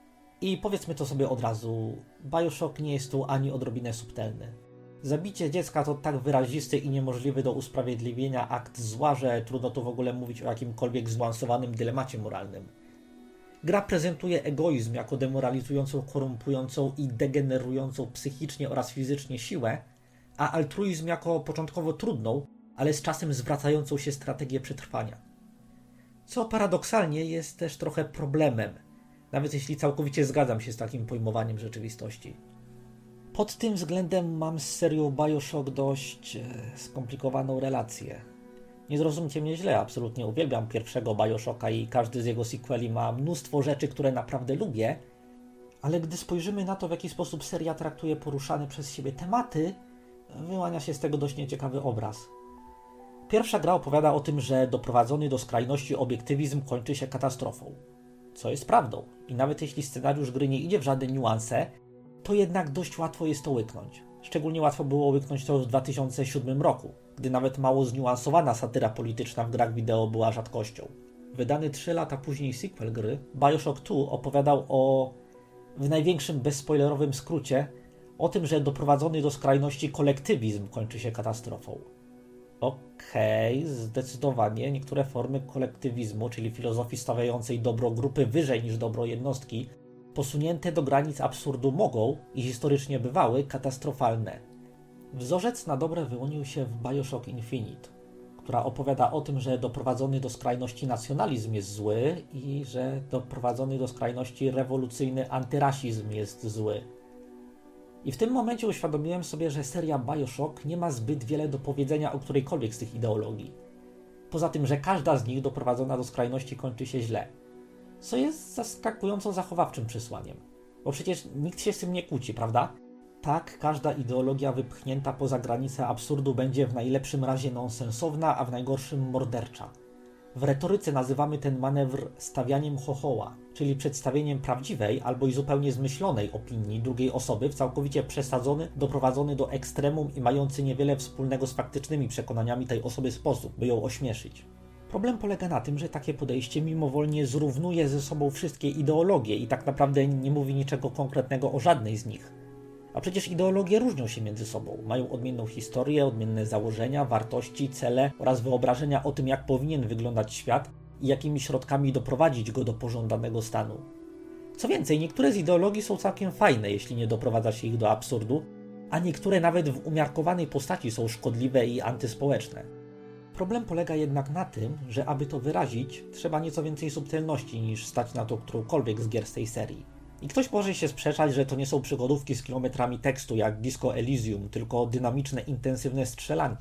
I powiedzmy to sobie od razu, BioShock nie jest tu ani odrobinę subtelny. Zabicie dziecka to tak wyrazisty i niemożliwy do usprawiedliwienia akt zła, że trudno tu w ogóle mówić o jakimkolwiek zbalansowanym dylemacie moralnym. Gra prezentuje egoizm jako demoralizującą, korumpującą i degenerującą psychicznie oraz fizycznie siłę, a altruizm jako początkowo trudną, ale z czasem zwracającą się strategię przetrwania. Co paradoksalnie jest też trochę problemem, nawet jeśli całkowicie zgadzam się z takim pojmowaniem rzeczywistości. Pod tym względem mam z serią BioShock dość skomplikowaną relację. Nie zrozumcie mnie źle, absolutnie uwielbiam pierwszego BioShocka i każdy z jego sequeli ma mnóstwo rzeczy, które naprawdę lubię, ale gdy spojrzymy na to, w jaki sposób seria traktuje poruszane przez siebie tematy, wyłania się z tego dość nieciekawy obraz. Pierwsza gra opowiada o tym, że doprowadzony do skrajności obiektywizm kończy się katastrofą. Co jest prawdą. I nawet jeśli scenariusz gry nie idzie w żadne niuanse, to jednak dość łatwo jest to łyknąć. Szczególnie łatwo było łyknąć to w 2007 roku, gdy nawet mało zniuansowana satyra polityczna w grach wideo była rzadkością. Wydany 3 lata później sequel gry, BioShock 2 opowiadał w największym bezspoilerowym skrócie, o tym, że doprowadzony do skrajności kolektywizm kończy się katastrofą. Okej, zdecydowanie niektóre formy kolektywizmu, czyli filozofii stawiającej dobro grupy wyżej niż dobro jednostki, posunięte do granic absurdu mogą, i historycznie bywały, katastrofalne. Wzorzec na dobre wyłonił się w BioShock Infinite, która opowiada o tym, że doprowadzony do skrajności nacjonalizm jest zły i że doprowadzony do skrajności rewolucyjny antyrasizm jest zły. I w tym momencie uświadomiłem sobie, że seria BioShock nie ma zbyt wiele do powiedzenia o którejkolwiek z tych ideologii. Poza tym, że każda z nich doprowadzona do skrajności kończy się źle. Co jest zaskakująco zachowawczym przesłaniem. Bo przecież nikt się z tym nie kłóci, prawda? Tak, każda ideologia wypchnięta poza granicę absurdu będzie w najlepszym razie nonsensowna, a w najgorszym mordercza. W retoryce nazywamy ten manewr stawianiem chochoła, czyli przedstawieniem prawdziwej albo i zupełnie zmyślonej opinii drugiej osoby w całkowicie przesadzony, doprowadzony do ekstremum i mający niewiele wspólnego z faktycznymi przekonaniami tej osoby sposób, by ją ośmieszyć. Problem polega na tym, że takie podejście mimowolnie zrównuje ze sobą wszystkie ideologie i tak naprawdę nie mówi niczego konkretnego o żadnej z nich. A przecież ideologie różnią się między sobą, mają odmienną historię, odmienne założenia, wartości, cele oraz wyobrażenia o tym, jak powinien wyglądać świat i jakimi środkami doprowadzić go do pożądanego stanu. Co więcej, niektóre z ideologii są całkiem fajne, jeśli nie doprowadza się ich do absurdu, a niektóre nawet w umiarkowanej postaci są szkodliwe i antyspołeczne. Problem polega jednak na tym, że aby to wyrazić, trzeba nieco więcej subtelności niż stać na to którąkolwiek z gier z tej serii. I ktoś może się sprzeczać, że to nie są przygodówki z kilometrami tekstu jak Disco Elysium, tylko dynamiczne, intensywne strzelanki,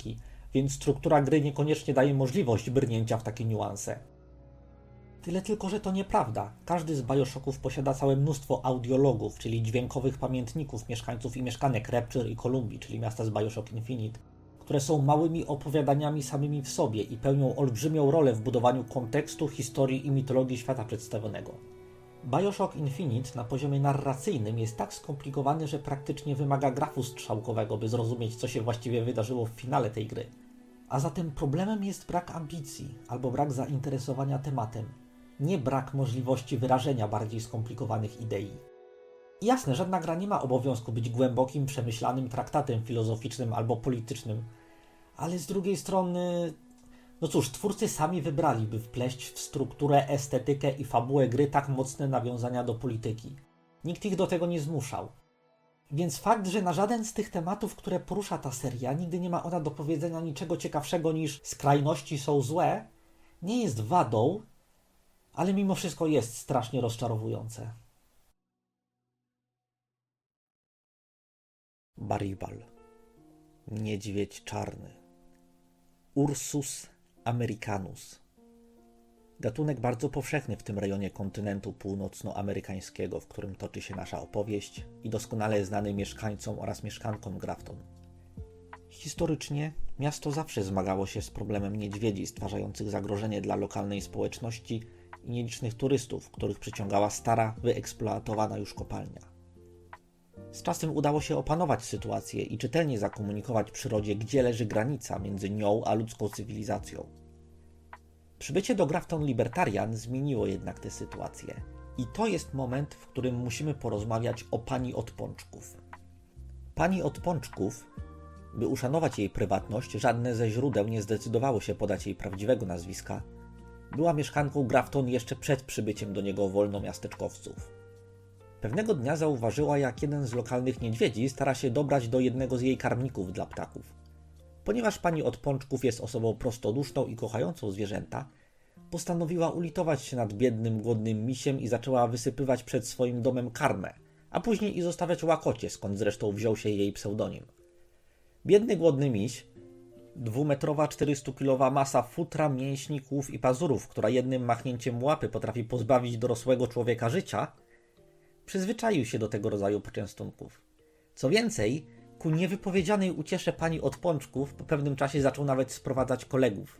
więc struktura gry niekoniecznie daje możliwość brnięcia w takie niuanse. Tyle tylko, że to nieprawda. Każdy z Bioshocków posiada całe mnóstwo audiologów, czyli dźwiękowych pamiętników mieszkańców i mieszkanek Rapture i Kolumbii, czyli miasta z Bioshock Infinite, które są małymi opowiadaniami samymi w sobie i pełnią olbrzymią rolę w budowaniu kontekstu, historii i mitologii świata przedstawionego. Bioshock Infinite na poziomie narracyjnym jest tak skomplikowany, że praktycznie wymaga grafu strzałkowego, by zrozumieć, co się właściwie wydarzyło w finale tej gry. A zatem problemem jest brak ambicji albo brak zainteresowania tematem, nie brak możliwości wyrażenia bardziej skomplikowanych idei. Jasne, żadna gra nie ma obowiązku być głębokim, przemyślanym traktatem filozoficznym albo politycznym, ale z drugiej strony, no cóż, twórcy sami wybrali, by wpleść w strukturę, estetykę i fabułę gry tak mocne nawiązania do polityki. Nikt ich do tego nie zmuszał. Więc fakt, że na żaden z tych tematów, które porusza ta seria, nigdy nie ma ona do powiedzenia niczego ciekawszego niż skrajności są złe, nie jest wadą, ale mimo wszystko jest strasznie rozczarowujące. Baribal. Niedźwiedź czarny. Ursus americanus. Gatunek bardzo powszechny w tym rejonie kontynentu północnoamerykańskiego, w którym toczy się nasza opowieść i doskonale znany mieszkańcom oraz mieszkankom Grafton. Historycznie miasto zawsze zmagało się z problemem niedźwiedzi stwarzających zagrożenie dla lokalnej społeczności i nielicznych turystów, których przyciągała stara, wyeksploatowana już kopalnia. Z czasem udało się opanować sytuację i czytelnie zakomunikować przyrodzie, gdzie leży granica między nią a ludzką cywilizacją. Przybycie do Grafton Libertarian zmieniło jednak tę sytuację. I to jest moment, w którym musimy porozmawiać o pani od pączków. Pani od pączków, by uszanować jej prywatność, żadne ze źródeł nie zdecydowało się podać jej prawdziwego nazwiska, była mieszkanką Grafton jeszcze przed przybyciem do niego wolnomiasteczkowców. Pewnego dnia zauważyła, jak jeden z lokalnych niedźwiedzi stara się dobrać do jednego z jej karmników dla ptaków. Ponieważ pani od pączków jest osobą prostoduszną i kochającą zwierzęta, postanowiła ulitować się nad biednym, głodnym misiem i zaczęła wysypywać przed swoim domem karmę, a później i zostawiać łakocie, skąd zresztą wziął się jej pseudonim. Biedny, głodny miś, 2-metrowa, 400-kilowa masa futra, mięśni, kłów i pazurów, która jednym machnięciem łapy potrafi pozbawić dorosłego człowieka życia, przyzwyczaił się do tego rodzaju poczęstunków. Co więcej, ku niewypowiedzianej uciesze pani od pączków po pewnym czasie zaczął nawet sprowadzać kolegów.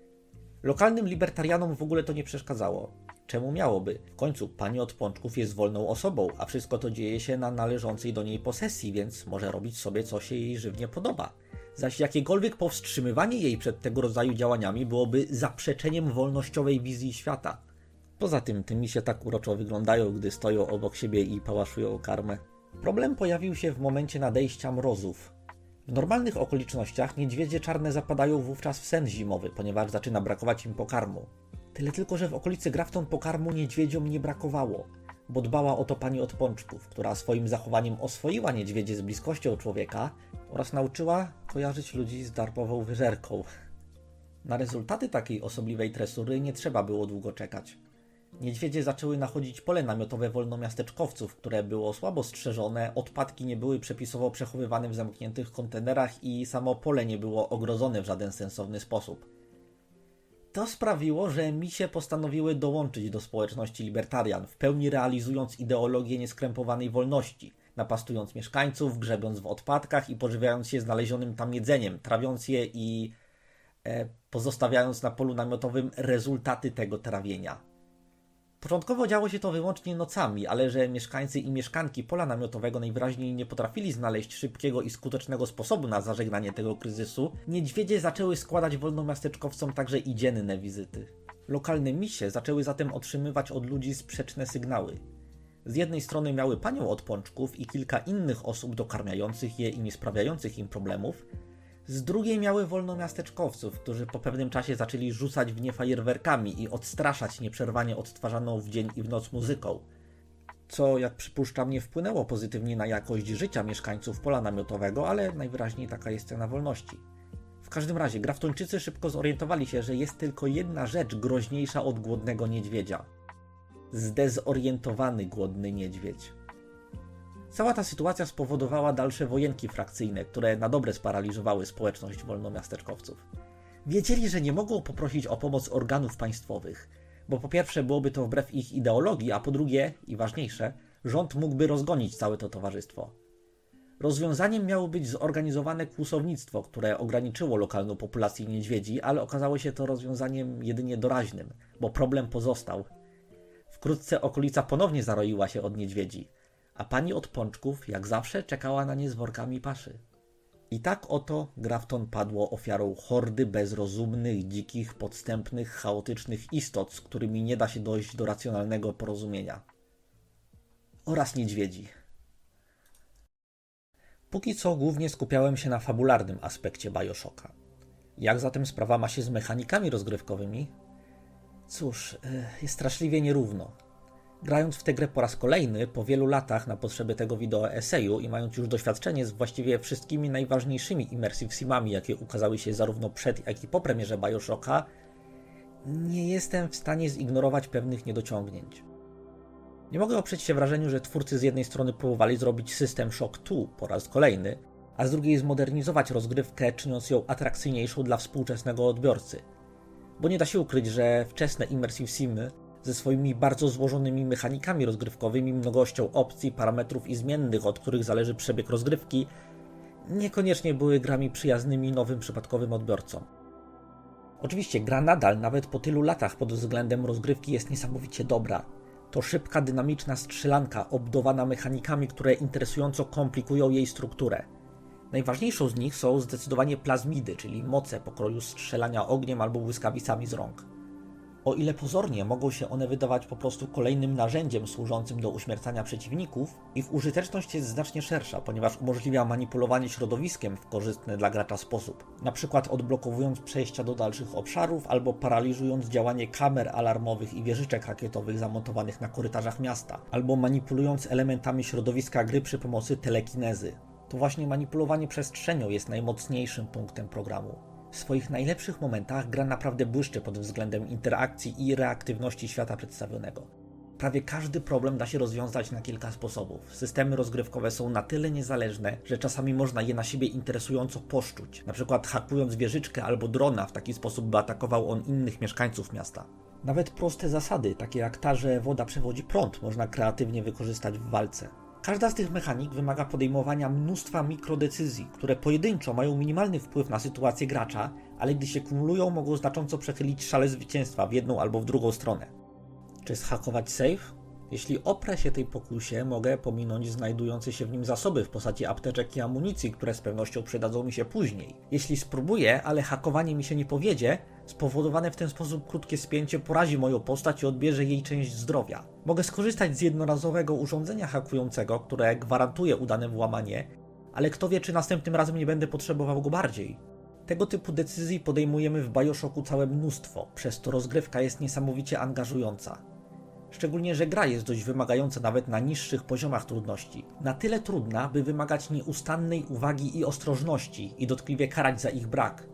Lokalnym libertarianom w ogóle to nie przeszkadzało. Czemu miałoby? W końcu pani od pączków jest wolną osobą, a wszystko to dzieje się na należącej do niej posesji, więc może robić sobie, co się jej żywnie podoba. Zaś jakiekolwiek powstrzymywanie jej przed tego rodzaju działaniami byłoby zaprzeczeniem wolnościowej wizji świata. Poza tym, tymi się tak uroczo wyglądają, gdy stoją obok siebie i pałaszują karmę. Problem pojawił się w momencie nadejścia mrozów. W normalnych okolicznościach niedźwiedzie czarne zapadają wówczas w sen zimowy, ponieważ zaczyna brakować im pokarmu. Tyle tylko, że w okolicy Grafton pokarmu niedźwiedziom nie brakowało, bo dbała o to pani od pączków, która swoim zachowaniem oswoiła niedźwiedzie z bliskością człowieka oraz nauczyła kojarzyć ludzi z darmową wyżerką. Na rezultaty takiej osobliwej tresury nie trzeba było długo czekać. Niedźwiedzie zaczęły nachodzić pole namiotowe wolnomiasteczkowców, które było słabo strzeżone, odpadki nie były przepisowo przechowywane w zamkniętych kontenerach i samo pole nie było ogrodzone w żaden sensowny sposób. To sprawiło, że misie postanowiły dołączyć do społeczności libertarian, w pełni realizując ideologię nieskrępowanej wolności, napastując mieszkańców, grzebiąc w odpadkach i pożywiając się znalezionym tam jedzeniem, trawiąc je i pozostawiając na polu namiotowym rezultaty tego trawienia. Początkowo działo się to wyłącznie nocami, ale że mieszkańcy i mieszkanki pola namiotowego najwyraźniej nie potrafili znaleźć szybkiego i skutecznego sposobu na zażegnanie tego kryzysu, niedźwiedzie zaczęły składać wolnomiasteczkowcom także i dzienne wizyty. Lokalne misie zaczęły zatem otrzymywać od ludzi sprzeczne sygnały. Z jednej strony miały panią od pączków i kilka innych osób dokarmiających je i nie sprawiających im problemów, z drugiej miały wolnomiasteczkowców, którzy po pewnym czasie zaczęli rzucać w nie fajerwerkami i odstraszać nieprzerwanie odtwarzaną w dzień i w noc muzyką. Co, jak przypuszczam, nie wpłynęło pozytywnie na jakość życia mieszkańców pola namiotowego, ale najwyraźniej taka jest cena wolności. W każdym razie Graftończycy szybko zorientowali się, że jest tylko jedna rzecz groźniejsza od głodnego niedźwiedzia. Zdezorientowany głodny niedźwiedź. Cała ta sytuacja spowodowała dalsze wojenki frakcyjne, które na dobre sparaliżowały społeczność wolnomiasteczkowców. Wiedzieli, że nie mogą poprosić o pomoc organów państwowych, bo po pierwsze byłoby to wbrew ich ideologii, a po drugie, i ważniejsze, rząd mógłby rozgonić całe to towarzystwo. Rozwiązaniem miało być zorganizowane kłusownictwo, które ograniczyło lokalną populację niedźwiedzi, ale okazało się to rozwiązaniem jedynie doraźnym, bo problem pozostał. Wkrótce okolica ponownie zaroiła się od niedźwiedzi, a pani od pączków, jak zawsze, czekała na nie z workami paszy. I tak oto Grafton padło ofiarą hordy bezrozumnych, dzikich, podstępnych, chaotycznych istot, z którymi nie da się dojść do racjonalnego porozumienia. Oraz niedźwiedzi. Póki co głównie skupiałem się na fabularnym aspekcie Bioshocka. Jak zatem sprawa ma się z mechanikami rozgrywkowymi? Cóż, jest straszliwie nierówno. Grając w tę grę po raz kolejny, po wielu latach na potrzeby tego wideo eseju i mając już doświadczenie z właściwie wszystkimi najważniejszymi immersive simami, jakie ukazały się zarówno przed, jak i po premierze Bioshocka, nie jestem w stanie zignorować pewnych niedociągnięć. Nie mogę oprzeć się wrażeniu, że twórcy z jednej strony próbowali zrobić System Shock 2 po raz kolejny, a z drugiej zmodernizować rozgrywkę, czyniąc ją atrakcyjniejszą dla współczesnego odbiorcy. Bo nie da się ukryć, że wczesne immersive simy ze swoimi bardzo złożonymi mechanikami rozgrywkowymi, mnogością opcji, parametrów i zmiennych, od których zależy przebieg rozgrywki, niekoniecznie były grami przyjaznymi nowym przypadkowym odbiorcom. Oczywiście gra nadal, nawet po tylu latach pod względem rozgrywki jest niesamowicie dobra. To szybka, dynamiczna strzelanka obdawana mechanikami, które interesująco komplikują jej strukturę. Najważniejszą z nich są zdecydowanie plazmidy, czyli moce pokroju strzelania ogniem albo błyskawicami z rąk. O ile pozornie mogą się one wydawać po prostu kolejnym narzędziem służącym do uśmiercania przeciwników, ich użyteczność jest znacznie szersza, ponieważ umożliwia manipulowanie środowiskiem w korzystny dla gracza sposób, np. odblokowując przejścia do dalszych obszarów albo paraliżując działanie kamer alarmowych i wieżyczek rakietowych zamontowanych na korytarzach miasta, albo manipulując elementami środowiska gry przy pomocy telekinezy. To właśnie manipulowanie przestrzenią jest najmocniejszym punktem programu. W swoich najlepszych momentach gra naprawdę błyszczy pod względem interakcji i reaktywności świata przedstawionego. Prawie każdy problem da się rozwiązać na kilka sposobów. Systemy rozgrywkowe są na tyle niezależne, że czasami można je na siebie interesująco poszczuć, np. hakując wieżyczkę albo drona w taki sposób, by atakował on innych mieszkańców miasta. Nawet proste zasady, takie jak ta, że woda przewodzi prąd, można kreatywnie wykorzystać w walce. Każda z tych mechanik wymaga podejmowania mnóstwa mikrodecyzji, które pojedynczo mają minimalny wpływ na sytuację gracza, ale gdy się kumulują, mogą znacząco przechylić szale zwycięstwa w jedną albo w drugą stronę. Czy zhakować save? Jeśli oprę się tej pokusie, mogę pominąć znajdujące się w nim zasoby w postaci apteczek i amunicji, które z pewnością przydadzą mi się później. Jeśli spróbuję, ale hakowanie mi się nie powiedzie, spowodowane w ten sposób krótkie spięcie porazi moją postać i odbierze jej część zdrowia. Mogę skorzystać z jednorazowego urządzenia hakującego, które gwarantuje udane włamanie, ale kto wie, czy następnym razem nie będę potrzebował go bardziej. Tego typu decyzji podejmujemy w Bioshocku całe mnóstwo, przez to rozgrywka jest niesamowicie angażująca. Szczególnie, że gra jest dość wymagająca nawet na niższych poziomach trudności. Na tyle trudna, by wymagać nieustannej uwagi i ostrożności i dotkliwie karać za ich brak.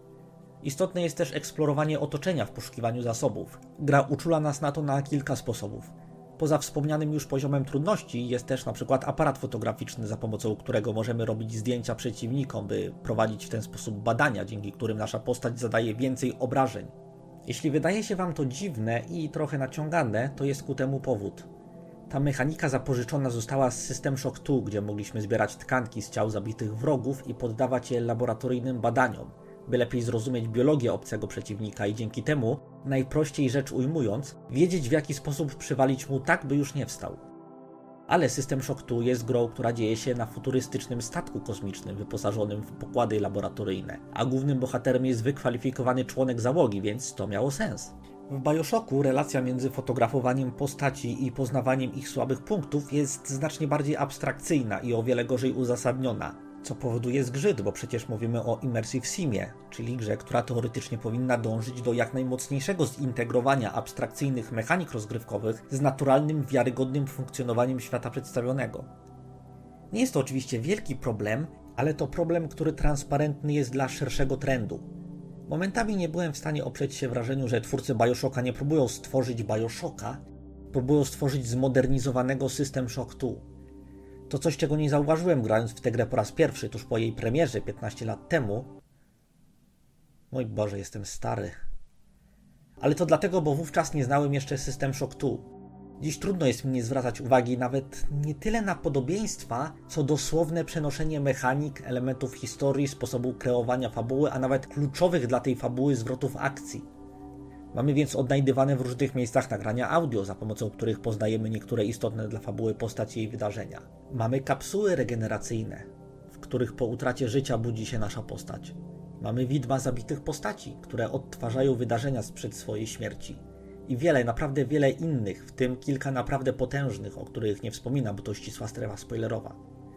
Istotne jest też eksplorowanie otoczenia w poszukiwaniu zasobów. Gra uczula nas na to na kilka sposobów. Poza wspomnianym już poziomem trudności jest też np. aparat fotograficzny, za pomocą którego możemy robić zdjęcia przeciwnikom, by prowadzić w ten sposób badania, dzięki którym nasza postać zadaje więcej obrażeń. Jeśli wydaje się Wam to dziwne i trochę naciągane, to jest ku temu powód. Ta mechanika zapożyczona została z System Shock 2, gdzie mogliśmy zbierać tkanki z ciał zabitych wrogów i poddawać je laboratoryjnym badaniom, by lepiej zrozumieć biologię obcego przeciwnika i dzięki temu, najprościej rzecz ujmując, wiedzieć w jaki sposób przywalić mu tak, by już nie wstał. Ale System Shock 2 jest grą, która dzieje się na futurystycznym statku kosmicznym wyposażonym w pokłady laboratoryjne, a głównym bohaterem jest wykwalifikowany członek załogi, więc to miało sens. W Bioshocku relacja między fotografowaniem postaci i poznawaniem ich słabych punktów jest znacznie bardziej abstrakcyjna i o wiele gorzej uzasadniona, co powoduje zgrzyt, bo przecież mówimy o Immersive Simie, czyli grze, która teoretycznie powinna dążyć do jak najmocniejszego zintegrowania abstrakcyjnych mechanik rozgrywkowych z naturalnym, wiarygodnym funkcjonowaniem świata przedstawionego. Nie jest to oczywiście wielki problem, ale to problem, który transparentny jest dla szerszego trendu. Momentami nie byłem w stanie oprzeć się wrażeniu, że twórcy Bioshocka nie próbują stworzyć Bioshocka, próbują stworzyć zmodernizowanego System Shock 2. To coś, czego nie zauważyłem grając w tę grę po raz pierwszy, tuż po jej premierze 15 lat temu. Mój Boże, jestem stary. Ale to dlatego, bo wówczas nie znałem jeszcze System Shock 2. Dziś trudno jest mi nie zwracać uwagi nawet nie tyle na podobieństwa, co dosłowne przenoszenie mechanik, elementów historii, sposobu kreowania fabuły, a nawet kluczowych dla tej fabuły zwrotów akcji. Mamy więc odnajdywane w różnych miejscach nagrania audio, za pomocą których poznajemy niektóre istotne dla fabuły postaci i wydarzenia. Mamy kapsuły regeneracyjne, w których po utracie życia budzi się nasza postać. Mamy widma zabitych postaci, które odtwarzają wydarzenia sprzed swojej śmierci. I wiele, naprawdę wiele innych, w tym kilka naprawdę potężnych, o których nie wspominam, bo to ścisła strefa spoilerowa.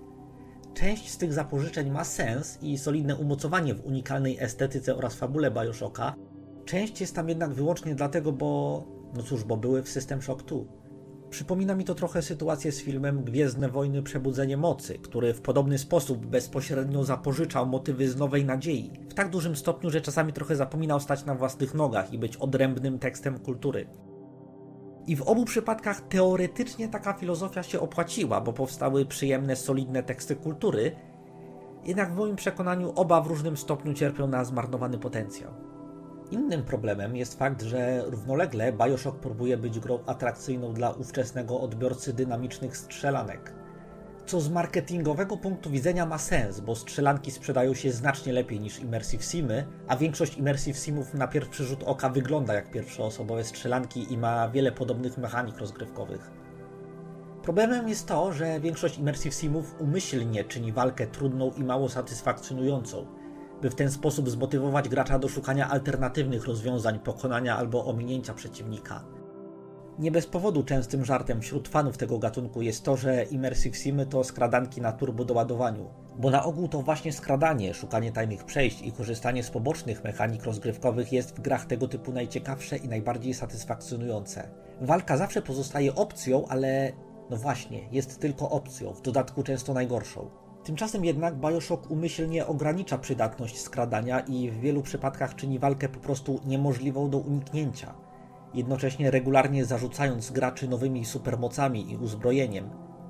Część z tych zapożyczeń ma sens i solidne umocowanie w unikalnej estetyce oraz fabule BioShocka. Część jest tam jednak wyłącznie dlatego, bo były w System Shock 2. Przypomina mi to trochę sytuację z filmem Gwiezdne Wojny Przebudzenie Mocy, który w podobny sposób bezpośrednio zapożyczał motywy z Nowej Nadziei, w tak dużym stopniu, że czasami trochę zapominał stać na własnych nogach i być odrębnym tekstem kultury. I w obu przypadkach teoretycznie taka filozofia się opłaciła, bo powstały przyjemne, solidne teksty kultury, jednak w moim przekonaniu oba w różnym stopniu cierpią na zmarnowany potencjał. Innym problemem jest fakt, że równolegle BioShock próbuje być grą atrakcyjną dla ówczesnego odbiorcy dynamicznych strzelanek. Co z marketingowego punktu widzenia ma sens, bo strzelanki sprzedają się znacznie lepiej niż Immersive Simy, a większość Immersive Simów na pierwszy rzut oka wygląda jak pierwszoosobowe strzelanki i ma wiele podobnych mechanik rozgrywkowych. Problemem jest to, że większość Immersive Simów umyślnie czyni walkę trudną i mało satysfakcjonującą, by w ten sposób zmotywować gracza do szukania alternatywnych rozwiązań pokonania albo ominięcia przeciwnika. Nie bez powodu częstym żartem wśród fanów tego gatunku jest to, że Immersive Simy to skradanki na turbodoładowaniu, bo na ogół to właśnie skradanie, szukanie tajnych przejść i korzystanie z pobocznych mechanik rozgrywkowych jest w grach tego typu najciekawsze i najbardziej satysfakcjonujące. Walka zawsze pozostaje opcją, ale jest tylko opcją, w dodatku często najgorszą. Tymczasem jednak BioShock umyślnie ogranicza przydatność skradania i w wielu przypadkach czyni walkę po prostu niemożliwą do uniknięcia, jednocześnie regularnie zarzucając graczy nowymi supermocami i uzbrojeniem.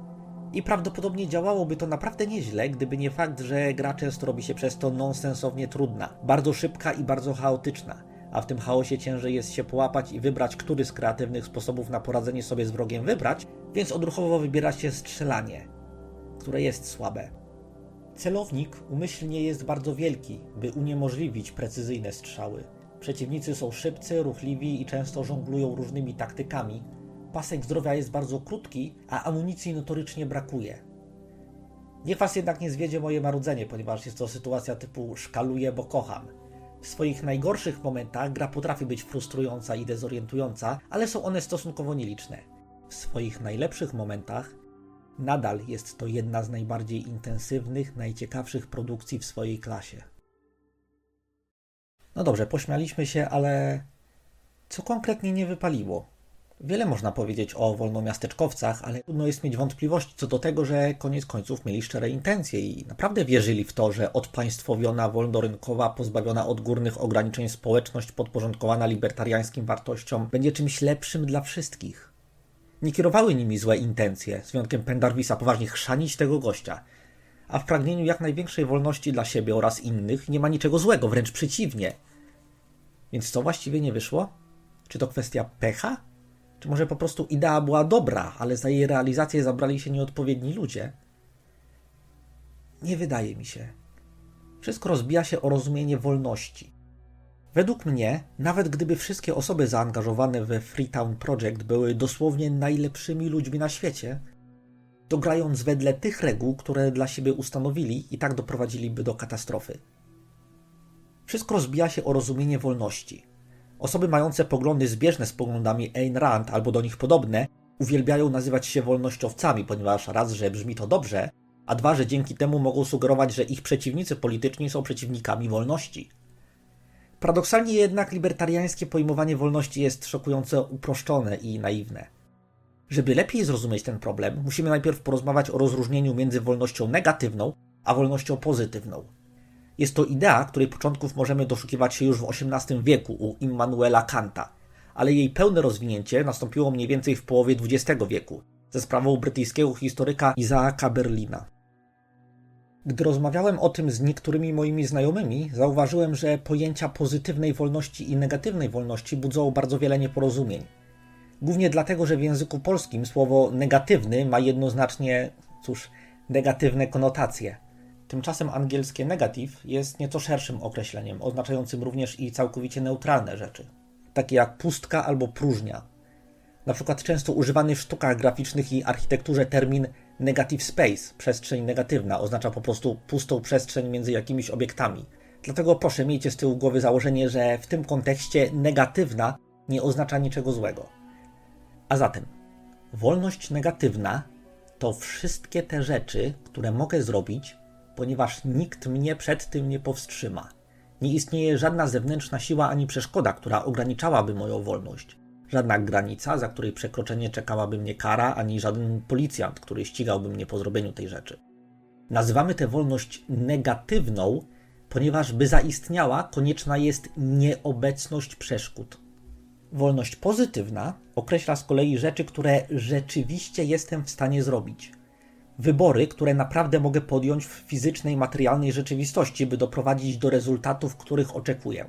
I prawdopodobnie działałoby to naprawdę nieźle, gdyby nie fakt, że gra często robi się przez to nonsensownie trudna, bardzo szybka i bardzo chaotyczna, a w tym chaosie ciężej jest się połapać i wybrać, który z kreatywnych sposobów na poradzenie sobie z wrogiem wybrać, więc odruchowo wybiera się strzelanie, które jest słabe. Celownik umyślnie jest bardzo wielki, by uniemożliwić precyzyjne strzały. Przeciwnicy są szybcy, ruchliwi i często żonglują różnymi taktykami. Pasek zdrowia jest bardzo krótki, a amunicji notorycznie brakuje. Niech was jednak nie zwiedzie moje marudzenie, ponieważ jest to sytuacja typu szkaluję, bo kocham. W swoich najgorszych momentach gra potrafi być frustrująca i dezorientująca, ale są one stosunkowo nieliczne. W swoich najlepszych momentach nadal jest to jedna z najbardziej intensywnych, najciekawszych produkcji w swojej klasie. No dobrze, pośmialiśmy się, ale co konkretnie nie wypaliło? Wiele można powiedzieć o wolnomiasteczkowcach, ale trudno jest mieć wątpliwości co do tego, że koniec końców mieli szczere intencje i naprawdę wierzyli w to, że odpaństwowiona, wolnorynkowa, pozbawiona odgórnych ograniczeń społeczność podporządkowana libertariańskim wartościom będzie czymś lepszym dla wszystkich. Nie kierowały nimi złe intencje, z wyjątkiem Pendarvisa, poważnie chrzanić tego gościa. A w pragnieniu jak największej wolności dla siebie oraz innych nie ma niczego złego, wręcz przeciwnie. Więc co właściwie nie wyszło? Czy to kwestia pecha? Czy może po prostu idea była dobra, ale za jej realizację zabrali się nieodpowiedni ludzie? Nie wydaje mi się. Wszystko rozbija się o rozumienie wolności. Według mnie, nawet gdyby wszystkie osoby zaangażowane we Freetown Project były dosłownie najlepszymi ludźmi na świecie, to grając wedle tych reguł, które dla siebie ustanowili, i tak doprowadziliby do katastrofy. Wszystko rozbija się o rozumienie wolności. Osoby mające poglądy zbieżne z poglądami Ayn Rand albo do nich podobne uwielbiają nazywać się wolnościowcami, ponieważ raz, że brzmi to dobrze, a dwa, że dzięki temu mogą sugerować, że ich przeciwnicy polityczni są przeciwnikami wolności. Paradoksalnie jednak libertariańskie pojmowanie wolności jest szokująco uproszczone i naiwne. Żeby lepiej zrozumieć ten problem, musimy najpierw porozmawiać o rozróżnieniu między wolnością negatywną a wolnością pozytywną. Jest to idea, której początków możemy doszukiwać się już w XVIII wieku u Immanuela Kanta, ale jej pełne rozwinięcie nastąpiło mniej więcej w połowie XX wieku, ze sprawą brytyjskiego historyka Isaaca Berlina. Gdy rozmawiałem o tym z niektórymi moimi znajomymi, zauważyłem, że pojęcia pozytywnej wolności i negatywnej wolności budzą bardzo wiele nieporozumień. Głównie dlatego, że w języku polskim słowo negatywny ma jednoznacznie, negatywne konotacje. Tymczasem angielskie negative jest nieco szerszym określeniem, oznaczającym również i całkowicie neutralne rzeczy, takie jak pustka albo próżnia. Na przykład często używany w sztukach graficznych i architekturze termin negative space, przestrzeń negatywna, oznacza po prostu pustą przestrzeń między jakimiś obiektami. Dlatego proszę, miejcie z tyłu głowy założenie, że w tym kontekście negatywna nie oznacza niczego złego. A zatem, wolność negatywna to wszystkie te rzeczy, które mogę zrobić, ponieważ nikt mnie przed tym nie powstrzyma. Nie istnieje żadna zewnętrzna siła ani przeszkoda, która ograniczałaby moją wolność. Żadna granica, za której przekroczenie czekałaby mnie kara, ani żaden policjant, który ścigałby mnie po zrobieniu tej rzeczy. Nazywamy tę wolność negatywną, ponieważ by zaistniała, konieczna jest nieobecność przeszkód. Wolność pozytywna określa z kolei rzeczy, które rzeczywiście jestem w stanie zrobić. Wybory, które naprawdę mogę podjąć w fizycznej, materialnej rzeczywistości, by doprowadzić do rezultatów, których oczekuję.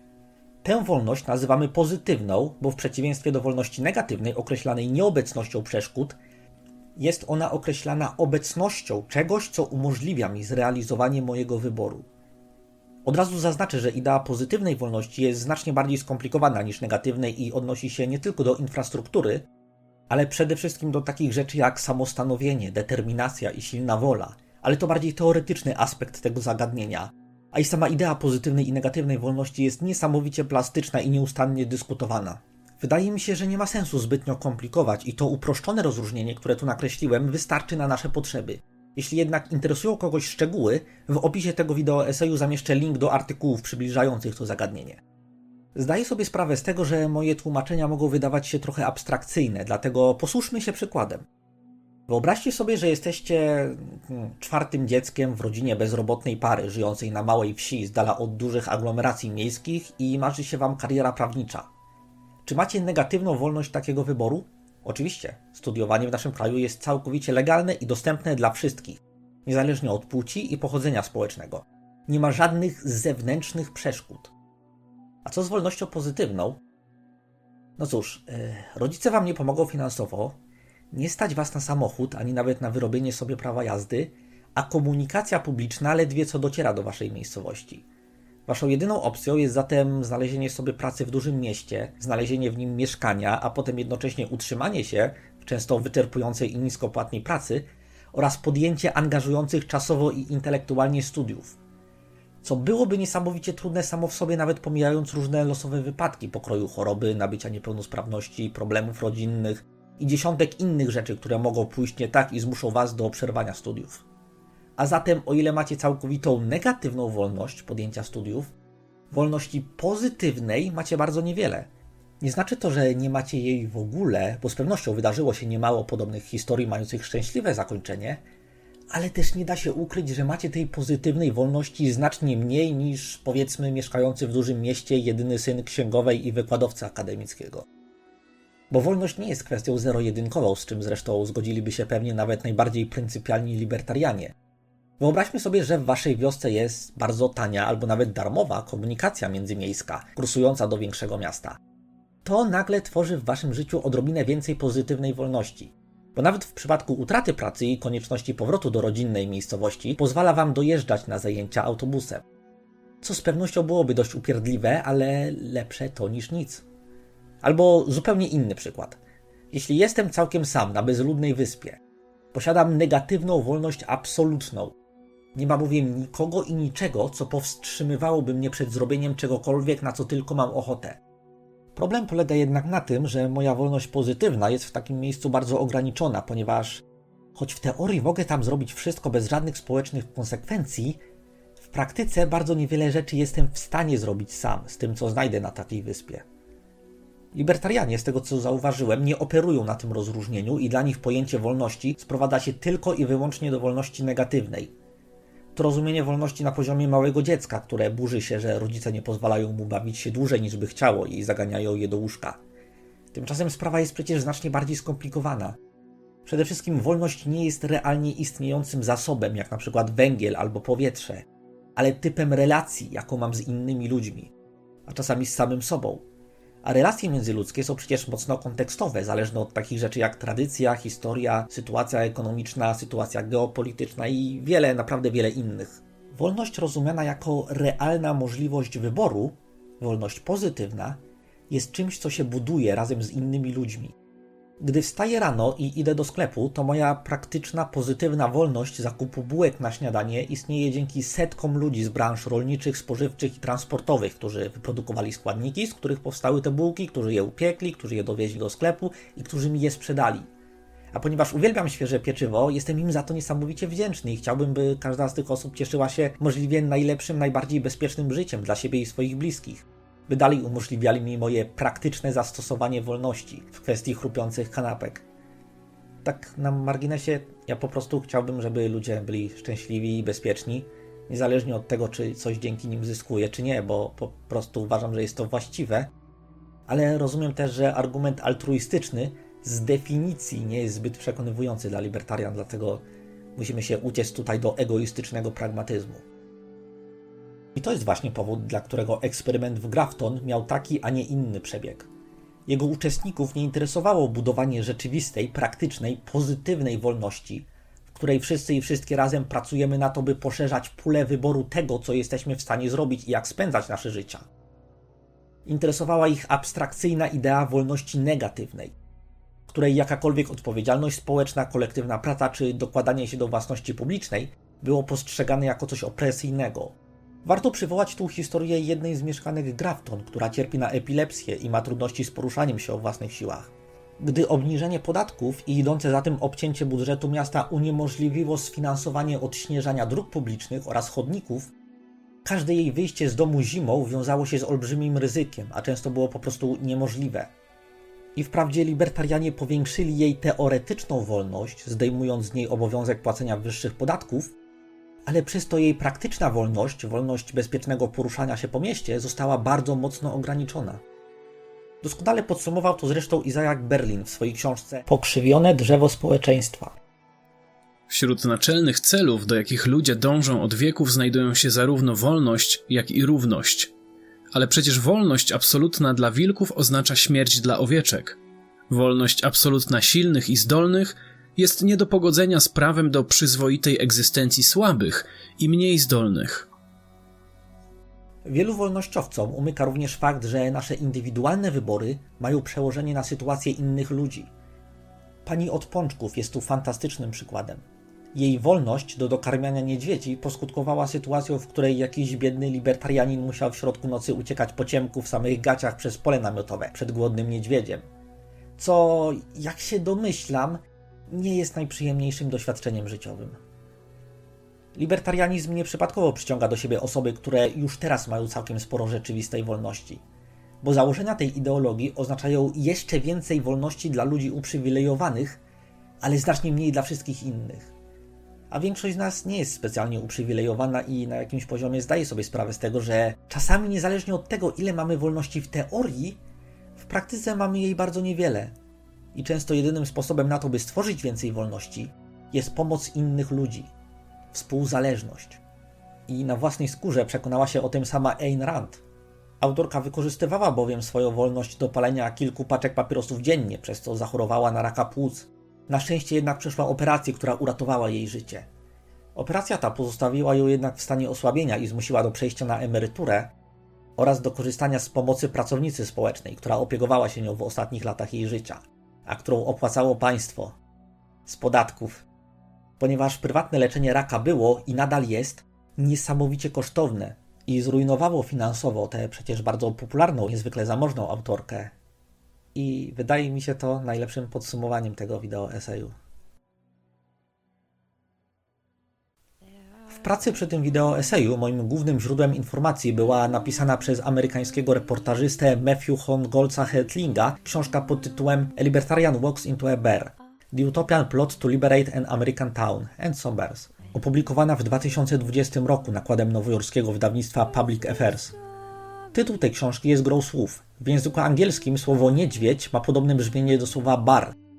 Tę wolność nazywamy pozytywną, bo w przeciwieństwie do wolności negatywnej, określanej nieobecnością przeszkód, jest ona określana obecnością czegoś, co umożliwia mi zrealizowanie mojego wyboru. Od razu zaznaczę, że idea pozytywnej wolności jest znacznie bardziej skomplikowana niż negatywnej i odnosi się nie tylko do infrastruktury, ale przede wszystkim do takich rzeczy jak samostanowienie, determinacja i silna wola, ale to bardziej teoretyczny aspekt tego zagadnienia. A i sama idea pozytywnej i negatywnej wolności jest niesamowicie plastyczna i nieustannie dyskutowana. Wydaje mi się, że nie ma sensu zbytnio komplikować i to uproszczone rozróżnienie, które tu nakreśliłem, wystarczy na nasze potrzeby. Jeśli jednak interesują kogoś szczegóły, w opisie tego wideo eseju zamieszczę link do artykułów przybliżających to zagadnienie. Zdaję sobie sprawę z tego, że moje tłumaczenia mogą wydawać się trochę abstrakcyjne, dlatego posłuszmy się przykładem. Wyobraźcie sobie, że jesteście czwartym dzieckiem w rodzinie bezrobotnej pary żyjącej na małej wsi z dala od dużych aglomeracji miejskich i marzy się wam kariera prawnicza. Czy macie negatywną wolność takiego wyboru? Oczywiście, studiowanie w naszym kraju jest całkowicie legalne i dostępne dla wszystkich, niezależnie od płci i pochodzenia społecznego. Nie ma żadnych zewnętrznych przeszkód. A co z wolnością pozytywną? No cóż, rodzice wam nie pomogą finansowo, nie stać was na samochód, ani nawet na wyrobienie sobie prawa jazdy, a komunikacja publiczna ledwie co dociera do waszej miejscowości. Waszą jedyną opcją jest zatem znalezienie sobie pracy w dużym mieście, znalezienie w nim mieszkania, a potem jednocześnie utrzymanie się w często wyczerpującej i niskopłatnej pracy oraz podjęcie angażujących czasowo i intelektualnie studiów. Co byłoby niesamowicie trudne samo w sobie, nawet pomijając różne losowe wypadki pokroju choroby, nabycia niepełnosprawności, problemów rodzinnych i dziesiątek innych rzeczy, które mogą pójść nie tak i zmuszą was do przerwania studiów. A zatem, o ile macie całkowitą negatywną wolność podjęcia studiów, wolności pozytywnej macie bardzo niewiele. Nie znaczy to, że nie macie jej w ogóle, bo z pewnością wydarzyło się niemało podobnych historii mających szczęśliwe zakończenie, ale też nie da się ukryć, że macie tej pozytywnej wolności znacznie mniej niż, powiedzmy, mieszkający w dużym mieście jedyny syn księgowej i wykładowcy akademickiego. Bo wolność nie jest kwestią zero-jedynkową, z czym zresztą zgodziliby się pewnie nawet najbardziej pryncypialni libertarianie. Wyobraźmy sobie, że w waszej wiosce jest bardzo tania albo nawet darmowa komunikacja międzymiejska, kursująca do większego miasta. To nagle tworzy w waszym życiu odrobinę więcej pozytywnej wolności. Bo nawet w przypadku utraty pracy i konieczności powrotu do rodzinnej miejscowości pozwala wam dojeżdżać na zajęcia autobusem. Co z pewnością byłoby dość upierdliwe, ale lepsze to niż nic. Albo zupełnie inny przykład. Jeśli jestem całkiem sam na bezludnej wyspie, posiadam negatywną wolność absolutną. Nie ma bowiem nikogo i niczego, co powstrzymywałoby mnie przed zrobieniem czegokolwiek, na co tylko mam ochotę. Problem polega jednak na tym, że moja wolność pozytywna jest w takim miejscu bardzo ograniczona, ponieważ choć w teorii mogę tam zrobić wszystko bez żadnych społecznych konsekwencji, w praktyce bardzo niewiele rzeczy jestem w stanie zrobić sam z tym, co znajdę na takiej wyspie. Libertarianie, z tego co zauważyłem, nie operują na tym rozróżnieniu i dla nich pojęcie wolności sprowadza się tylko i wyłącznie do wolności negatywnej. To rozumienie wolności na poziomie małego dziecka, które burzy się, że rodzice nie pozwalają mu bawić się dłużej niż by chciało i zaganiają je do łóżka. Tymczasem sprawa jest przecież znacznie bardziej skomplikowana. Przede wszystkim wolność nie jest realnie istniejącym zasobem, jak na przykład węgiel albo powietrze, ale typem relacji, jaką mam z innymi ludźmi, a czasami z samym sobą. A relacje międzyludzkie są przecież mocno kontekstowe, zależne od takich rzeczy jak tradycja, historia, sytuacja ekonomiczna, sytuacja geopolityczna i wiele, naprawdę wiele innych. Wolność rozumiana jako realna możliwość wyboru, wolność pozytywna, jest czymś, co się buduje razem z innymi ludźmi. Gdy wstaję rano i idę do sklepu, to moja praktyczna, pozytywna wolność zakupu bułek na śniadanie istnieje dzięki setkom ludzi z branż rolniczych, spożywczych i transportowych, którzy wyprodukowali składniki, z których powstały te bułki, którzy je upiekli, którzy je dowieźli do sklepu i którzy mi je sprzedali. A ponieważ uwielbiam świeże pieczywo, jestem im za to niesamowicie wdzięczny i chciałbym, by każda z tych osób cieszyła się możliwie najlepszym, najbardziej bezpiecznym życiem dla siebie i swoich bliskich. By dalej umożliwiali mi moje praktyczne zastosowanie wolności w kwestii chrupiących kanapek. Tak na marginesie, ja po prostu chciałbym, żeby ludzie byli szczęśliwi i bezpieczni, niezależnie od tego, czy coś dzięki nim zyskuję, czy nie, bo po prostu uważam, że jest to właściwe, ale rozumiem też, że argument altruistyczny z definicji nie jest zbyt przekonywujący dla libertarian, dlatego musimy się uciec tutaj do egoistycznego pragmatyzmu. I to jest właśnie powód, dla którego eksperyment w Grafton miał taki, a nie inny przebieg. Jego uczestników nie interesowało budowanie rzeczywistej, praktycznej, pozytywnej wolności, w której wszyscy i wszystkie razem pracujemy na to, by poszerzać pulę wyboru tego, co jesteśmy w stanie zrobić i jak spędzać nasze życia. Interesowała ich abstrakcyjna idea wolności negatywnej, w której jakakolwiek odpowiedzialność społeczna, kolektywna praca czy dokładanie się do własności publicznej było postrzegane jako coś opresyjnego. Warto przywołać tu historię jednej z mieszkanek Grafton, która cierpi na epilepsję i ma trudności z poruszaniem się o własnych siłach. Gdy obniżenie podatków i idące za tym obcięcie budżetu miasta uniemożliwiło sfinansowanie odśnieżania dróg publicznych oraz chodników, każde jej wyjście z domu zimą wiązało się z olbrzymim ryzykiem, a często było po prostu niemożliwe. I wprawdzie libertarianie powiększyli jej teoretyczną wolność, zdejmując z niej obowiązek płacenia wyższych podatków, ale przez to jej praktyczna wolność bezpiecznego poruszania się po mieście została bardzo mocno ograniczona. Doskonale podsumował to zresztą Isaiah Berlin w swojej książce Pokrzywione drzewo społeczeństwa. Wśród naczelnych celów, do jakich ludzie dążą od wieków, znajdują się zarówno wolność, jak i równość. Ale przecież wolność absolutna dla wilków oznacza śmierć dla owieczek. Wolność absolutna silnych i zdolnych jest nie do pogodzenia z prawem do przyzwoitej egzystencji słabych i mniej zdolnych. Wielu wolnościowcom umyka również fakt, że nasze indywidualne wybory mają przełożenie na sytuację innych ludzi. Pani od pączków jest tu fantastycznym przykładem. Jej wolność do dokarmiania niedźwiedzi poskutkowała sytuacją, w której jakiś biedny libertarianin musiał w środku nocy uciekać po ciemku w samych gaciach przez pole namiotowe przed głodnym niedźwiedziem. Co, jak się domyślam, nie jest najprzyjemniejszym doświadczeniem życiowym. Libertarianizm nieprzypadkowo przyciąga do siebie osoby, które już teraz mają całkiem sporo rzeczywistej wolności, bo założenia tej ideologii oznaczają jeszcze więcej wolności dla ludzi uprzywilejowanych, ale znacznie mniej dla wszystkich innych. A większość z nas nie jest specjalnie uprzywilejowana i na jakimś poziomie zdaje sobie sprawę z tego, że czasami niezależnie od tego, ile mamy wolności w teorii, w praktyce mamy jej bardzo niewiele. I często jedynym sposobem na to, by stworzyć więcej wolności, jest pomoc innych ludzi, współzależność. I na własnej skórze przekonała się o tym sama Ayn Rand. Autorka wykorzystywała bowiem swoją wolność do palenia kilku paczek papierosów dziennie, przez co zachorowała na raka płuc. Na szczęście jednak przeszła operację, która uratowała jej życie. Operacja ta pozostawiła ją jednak w stanie osłabienia i zmusiła do przejścia na emeryturę oraz do korzystania z pomocy pracownicy społecznej, która opiekowała się nią w ostatnich latach jej życia, a którą opłacało państwo z podatków, ponieważ prywatne leczenie raka było i nadal jest niesamowicie kosztowne i zrujnowało finansowo tę przecież bardzo popularną, niezwykle zamożną autorkę. I wydaje mi się to najlepszym podsumowaniem tego wideo eseju. W pracy przy tym wideo eseju moim głównym źródłem informacji była napisana przez amerykańskiego reportażystę Matthew Hongolza Hertlinga książka pod tytułem A Libertarian Walks into a Bear – The Utopian Plot to Liberate an American Town and Some Bears, opublikowana w 2020 roku nakładem nowojorskiego wydawnictwa Public Affairs. Tytuł tej książki jest grą słów. W języku angielskim słowo niedźwiedź ma podobne brzmienie do słowa bar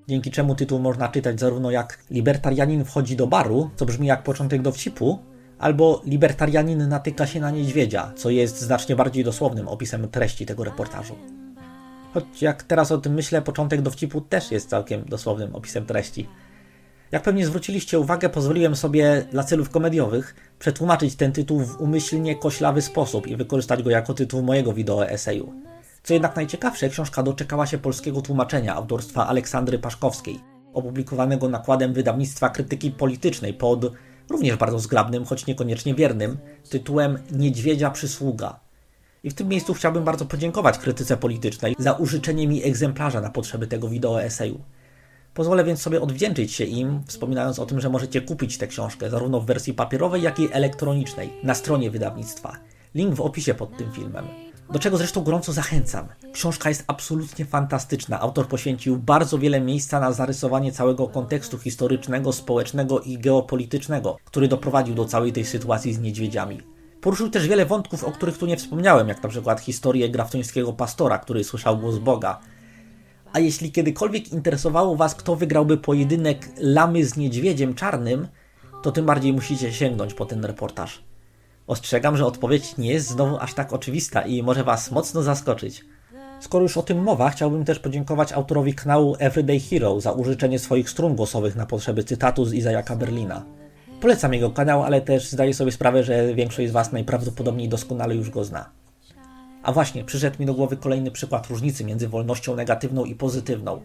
dzięki czemu tytuł można czytać zarówno jak libertarianin wchodzi do baru, co brzmi jak początek dowcipu, albo libertarianin natyka się na niedźwiedzia, co jest znacznie bardziej dosłownym opisem treści tego reportażu. Choć jak teraz o tym myślę, początek dowcipu też jest całkiem dosłownym opisem treści. Jak pewnie zwróciliście uwagę, pozwoliłem sobie dla celów komediowych przetłumaczyć ten tytuł w umyślnie koślawy sposób i wykorzystać go jako tytuł mojego wideo eseju. Co jednak najciekawsze, książka doczekała się polskiego tłumaczenia autorstwa Aleksandry Paszkowskiej, opublikowanego nakładem wydawnictwa Krytyki Politycznej pod również bardzo zgrabnym, choć niekoniecznie wiernym, tytułem Niedźwiedzia przysługa. I w tym miejscu chciałbym bardzo podziękować Krytyce Politycznej za użyczenie mi egzemplarza na potrzeby tego wideo eseju. Pozwolę więc sobie odwdzięczyć się im, wspominając o tym, że możecie kupić tę książkę zarówno w wersji papierowej, jak i elektronicznej na stronie wydawnictwa. Link w opisie pod tym filmem. Do czego zresztą gorąco zachęcam. Książka jest absolutnie fantastyczna. Autor poświęcił bardzo wiele miejsca na zarysowanie całego kontekstu historycznego, społecznego i geopolitycznego, który doprowadził do całej tej sytuacji z niedźwiedziami. Poruszył też wiele wątków, o których tu nie wspomniałem, jak na przykład historię graftońskiego pastora, który słyszał głos Boga. A jeśli kiedykolwiek interesowało Was, kto wygrałby pojedynek lamy z niedźwiedziem czarnym, to tym bardziej musicie sięgnąć po ten reportaż. Ostrzegam, że odpowiedź nie jest znowu aż tak oczywista i może Was mocno zaskoczyć. Skoro już o tym mowa, chciałbym też podziękować autorowi kanału Everyday Hero za użyczenie swoich strun głosowych na potrzeby cytatu z Isaiaha Berlina. Polecam jego kanał, ale też zdaję sobie sprawę, że większość z Was najprawdopodobniej doskonale już go zna. A właśnie, przyszedł mi do głowy kolejny przykład różnicy między wolnością negatywną i pozytywną.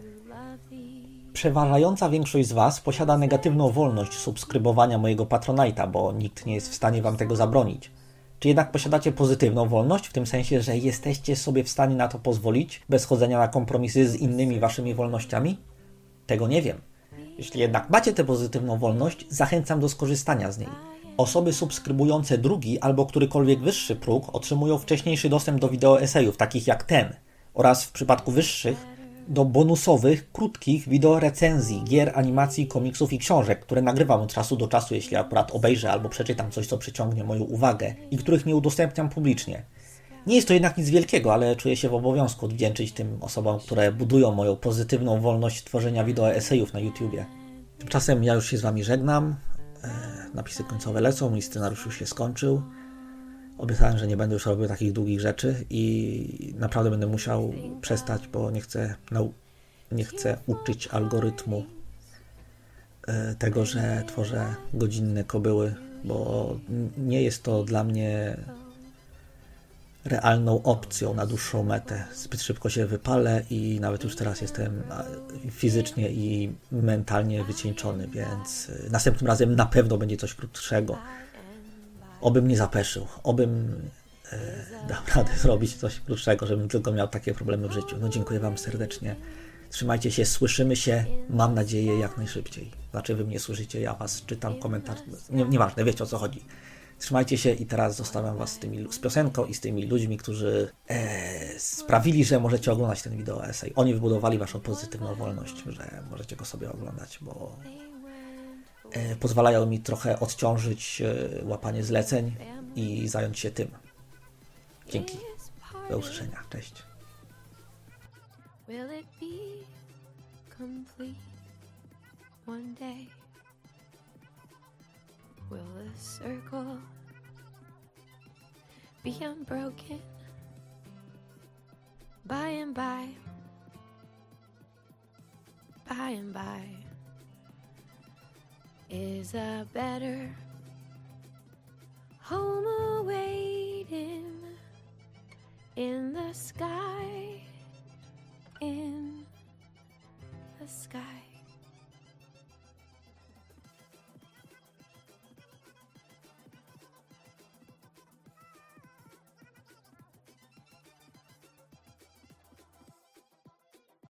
Przeważająca większość z Was posiada negatywną wolność subskrybowania mojego Patronite'a, bo nikt nie jest w stanie Wam tego zabronić. Czy jednak posiadacie pozytywną wolność, w tym sensie, że jesteście sobie w stanie na to pozwolić, bez chodzenia na kompromisy z innymi Waszymi wolnościami? Tego nie wiem. Jeśli jednak macie tę pozytywną wolność, zachęcam do skorzystania z niej. Osoby subskrybujące drugi albo którykolwiek wyższy próg otrzymują wcześniejszy dostęp do wideo esejów, takich jak ten, oraz w przypadku wyższych do bonusowych, krótkich wideo recenzji gier, animacji, komiksów i książek, które nagrywam od czasu do czasu, jeśli akurat obejrzę albo przeczytam coś, co przyciągnie moją uwagę i których nie udostępniam publicznie. Nie jest to jednak nic wielkiego, ale czuję się w obowiązku odwdzięczyć tym osobom, które budują moją pozytywną wolność tworzenia wideo esejów na YouTubie. Tymczasem ja już się z Wami żegnam. Napisy końcowe lecą, mój scenariusz już się skończył. Obiecałem, że nie będę już robił takich długich rzeczy i naprawdę będę musiał przestać, bo nie chcę uczyć algorytmu tego, że tworzę godzinne kobyły, bo nie jest to dla mnie realną opcją na dłuższą metę. Zbyt szybko się wypalę i nawet już teraz jestem fizycznie i mentalnie wycieńczony, więc następnym razem na pewno będzie coś krótszego. Obym nie zapeszył, obym dał radę zrobić coś krótszego, żebym tylko miał takie problemy w życiu. No dziękuję Wam serdecznie. Trzymajcie się, słyszymy się, mam nadzieję, jak najszybciej. Znaczy Wy mnie słyszycie, ja Was czytam komentarz, nieważne, wiecie o co chodzi. Trzymajcie się i teraz zostawiam Was z piosenką i z tymi ludźmi, którzy sprawili, że możecie oglądać ten wideo esej. Oni wybudowali Waszą pozytywną wolność, że możecie go sobie oglądać, bo pozwalają mi trochę odciążyć łapanie zleceń i zająć się tym. Dzięki. Do usłyszenia. Cześć. Will it be complete one day? Will the circle be unbroken by and by, by and by? Is a better home awaiting in the sky, in the sky?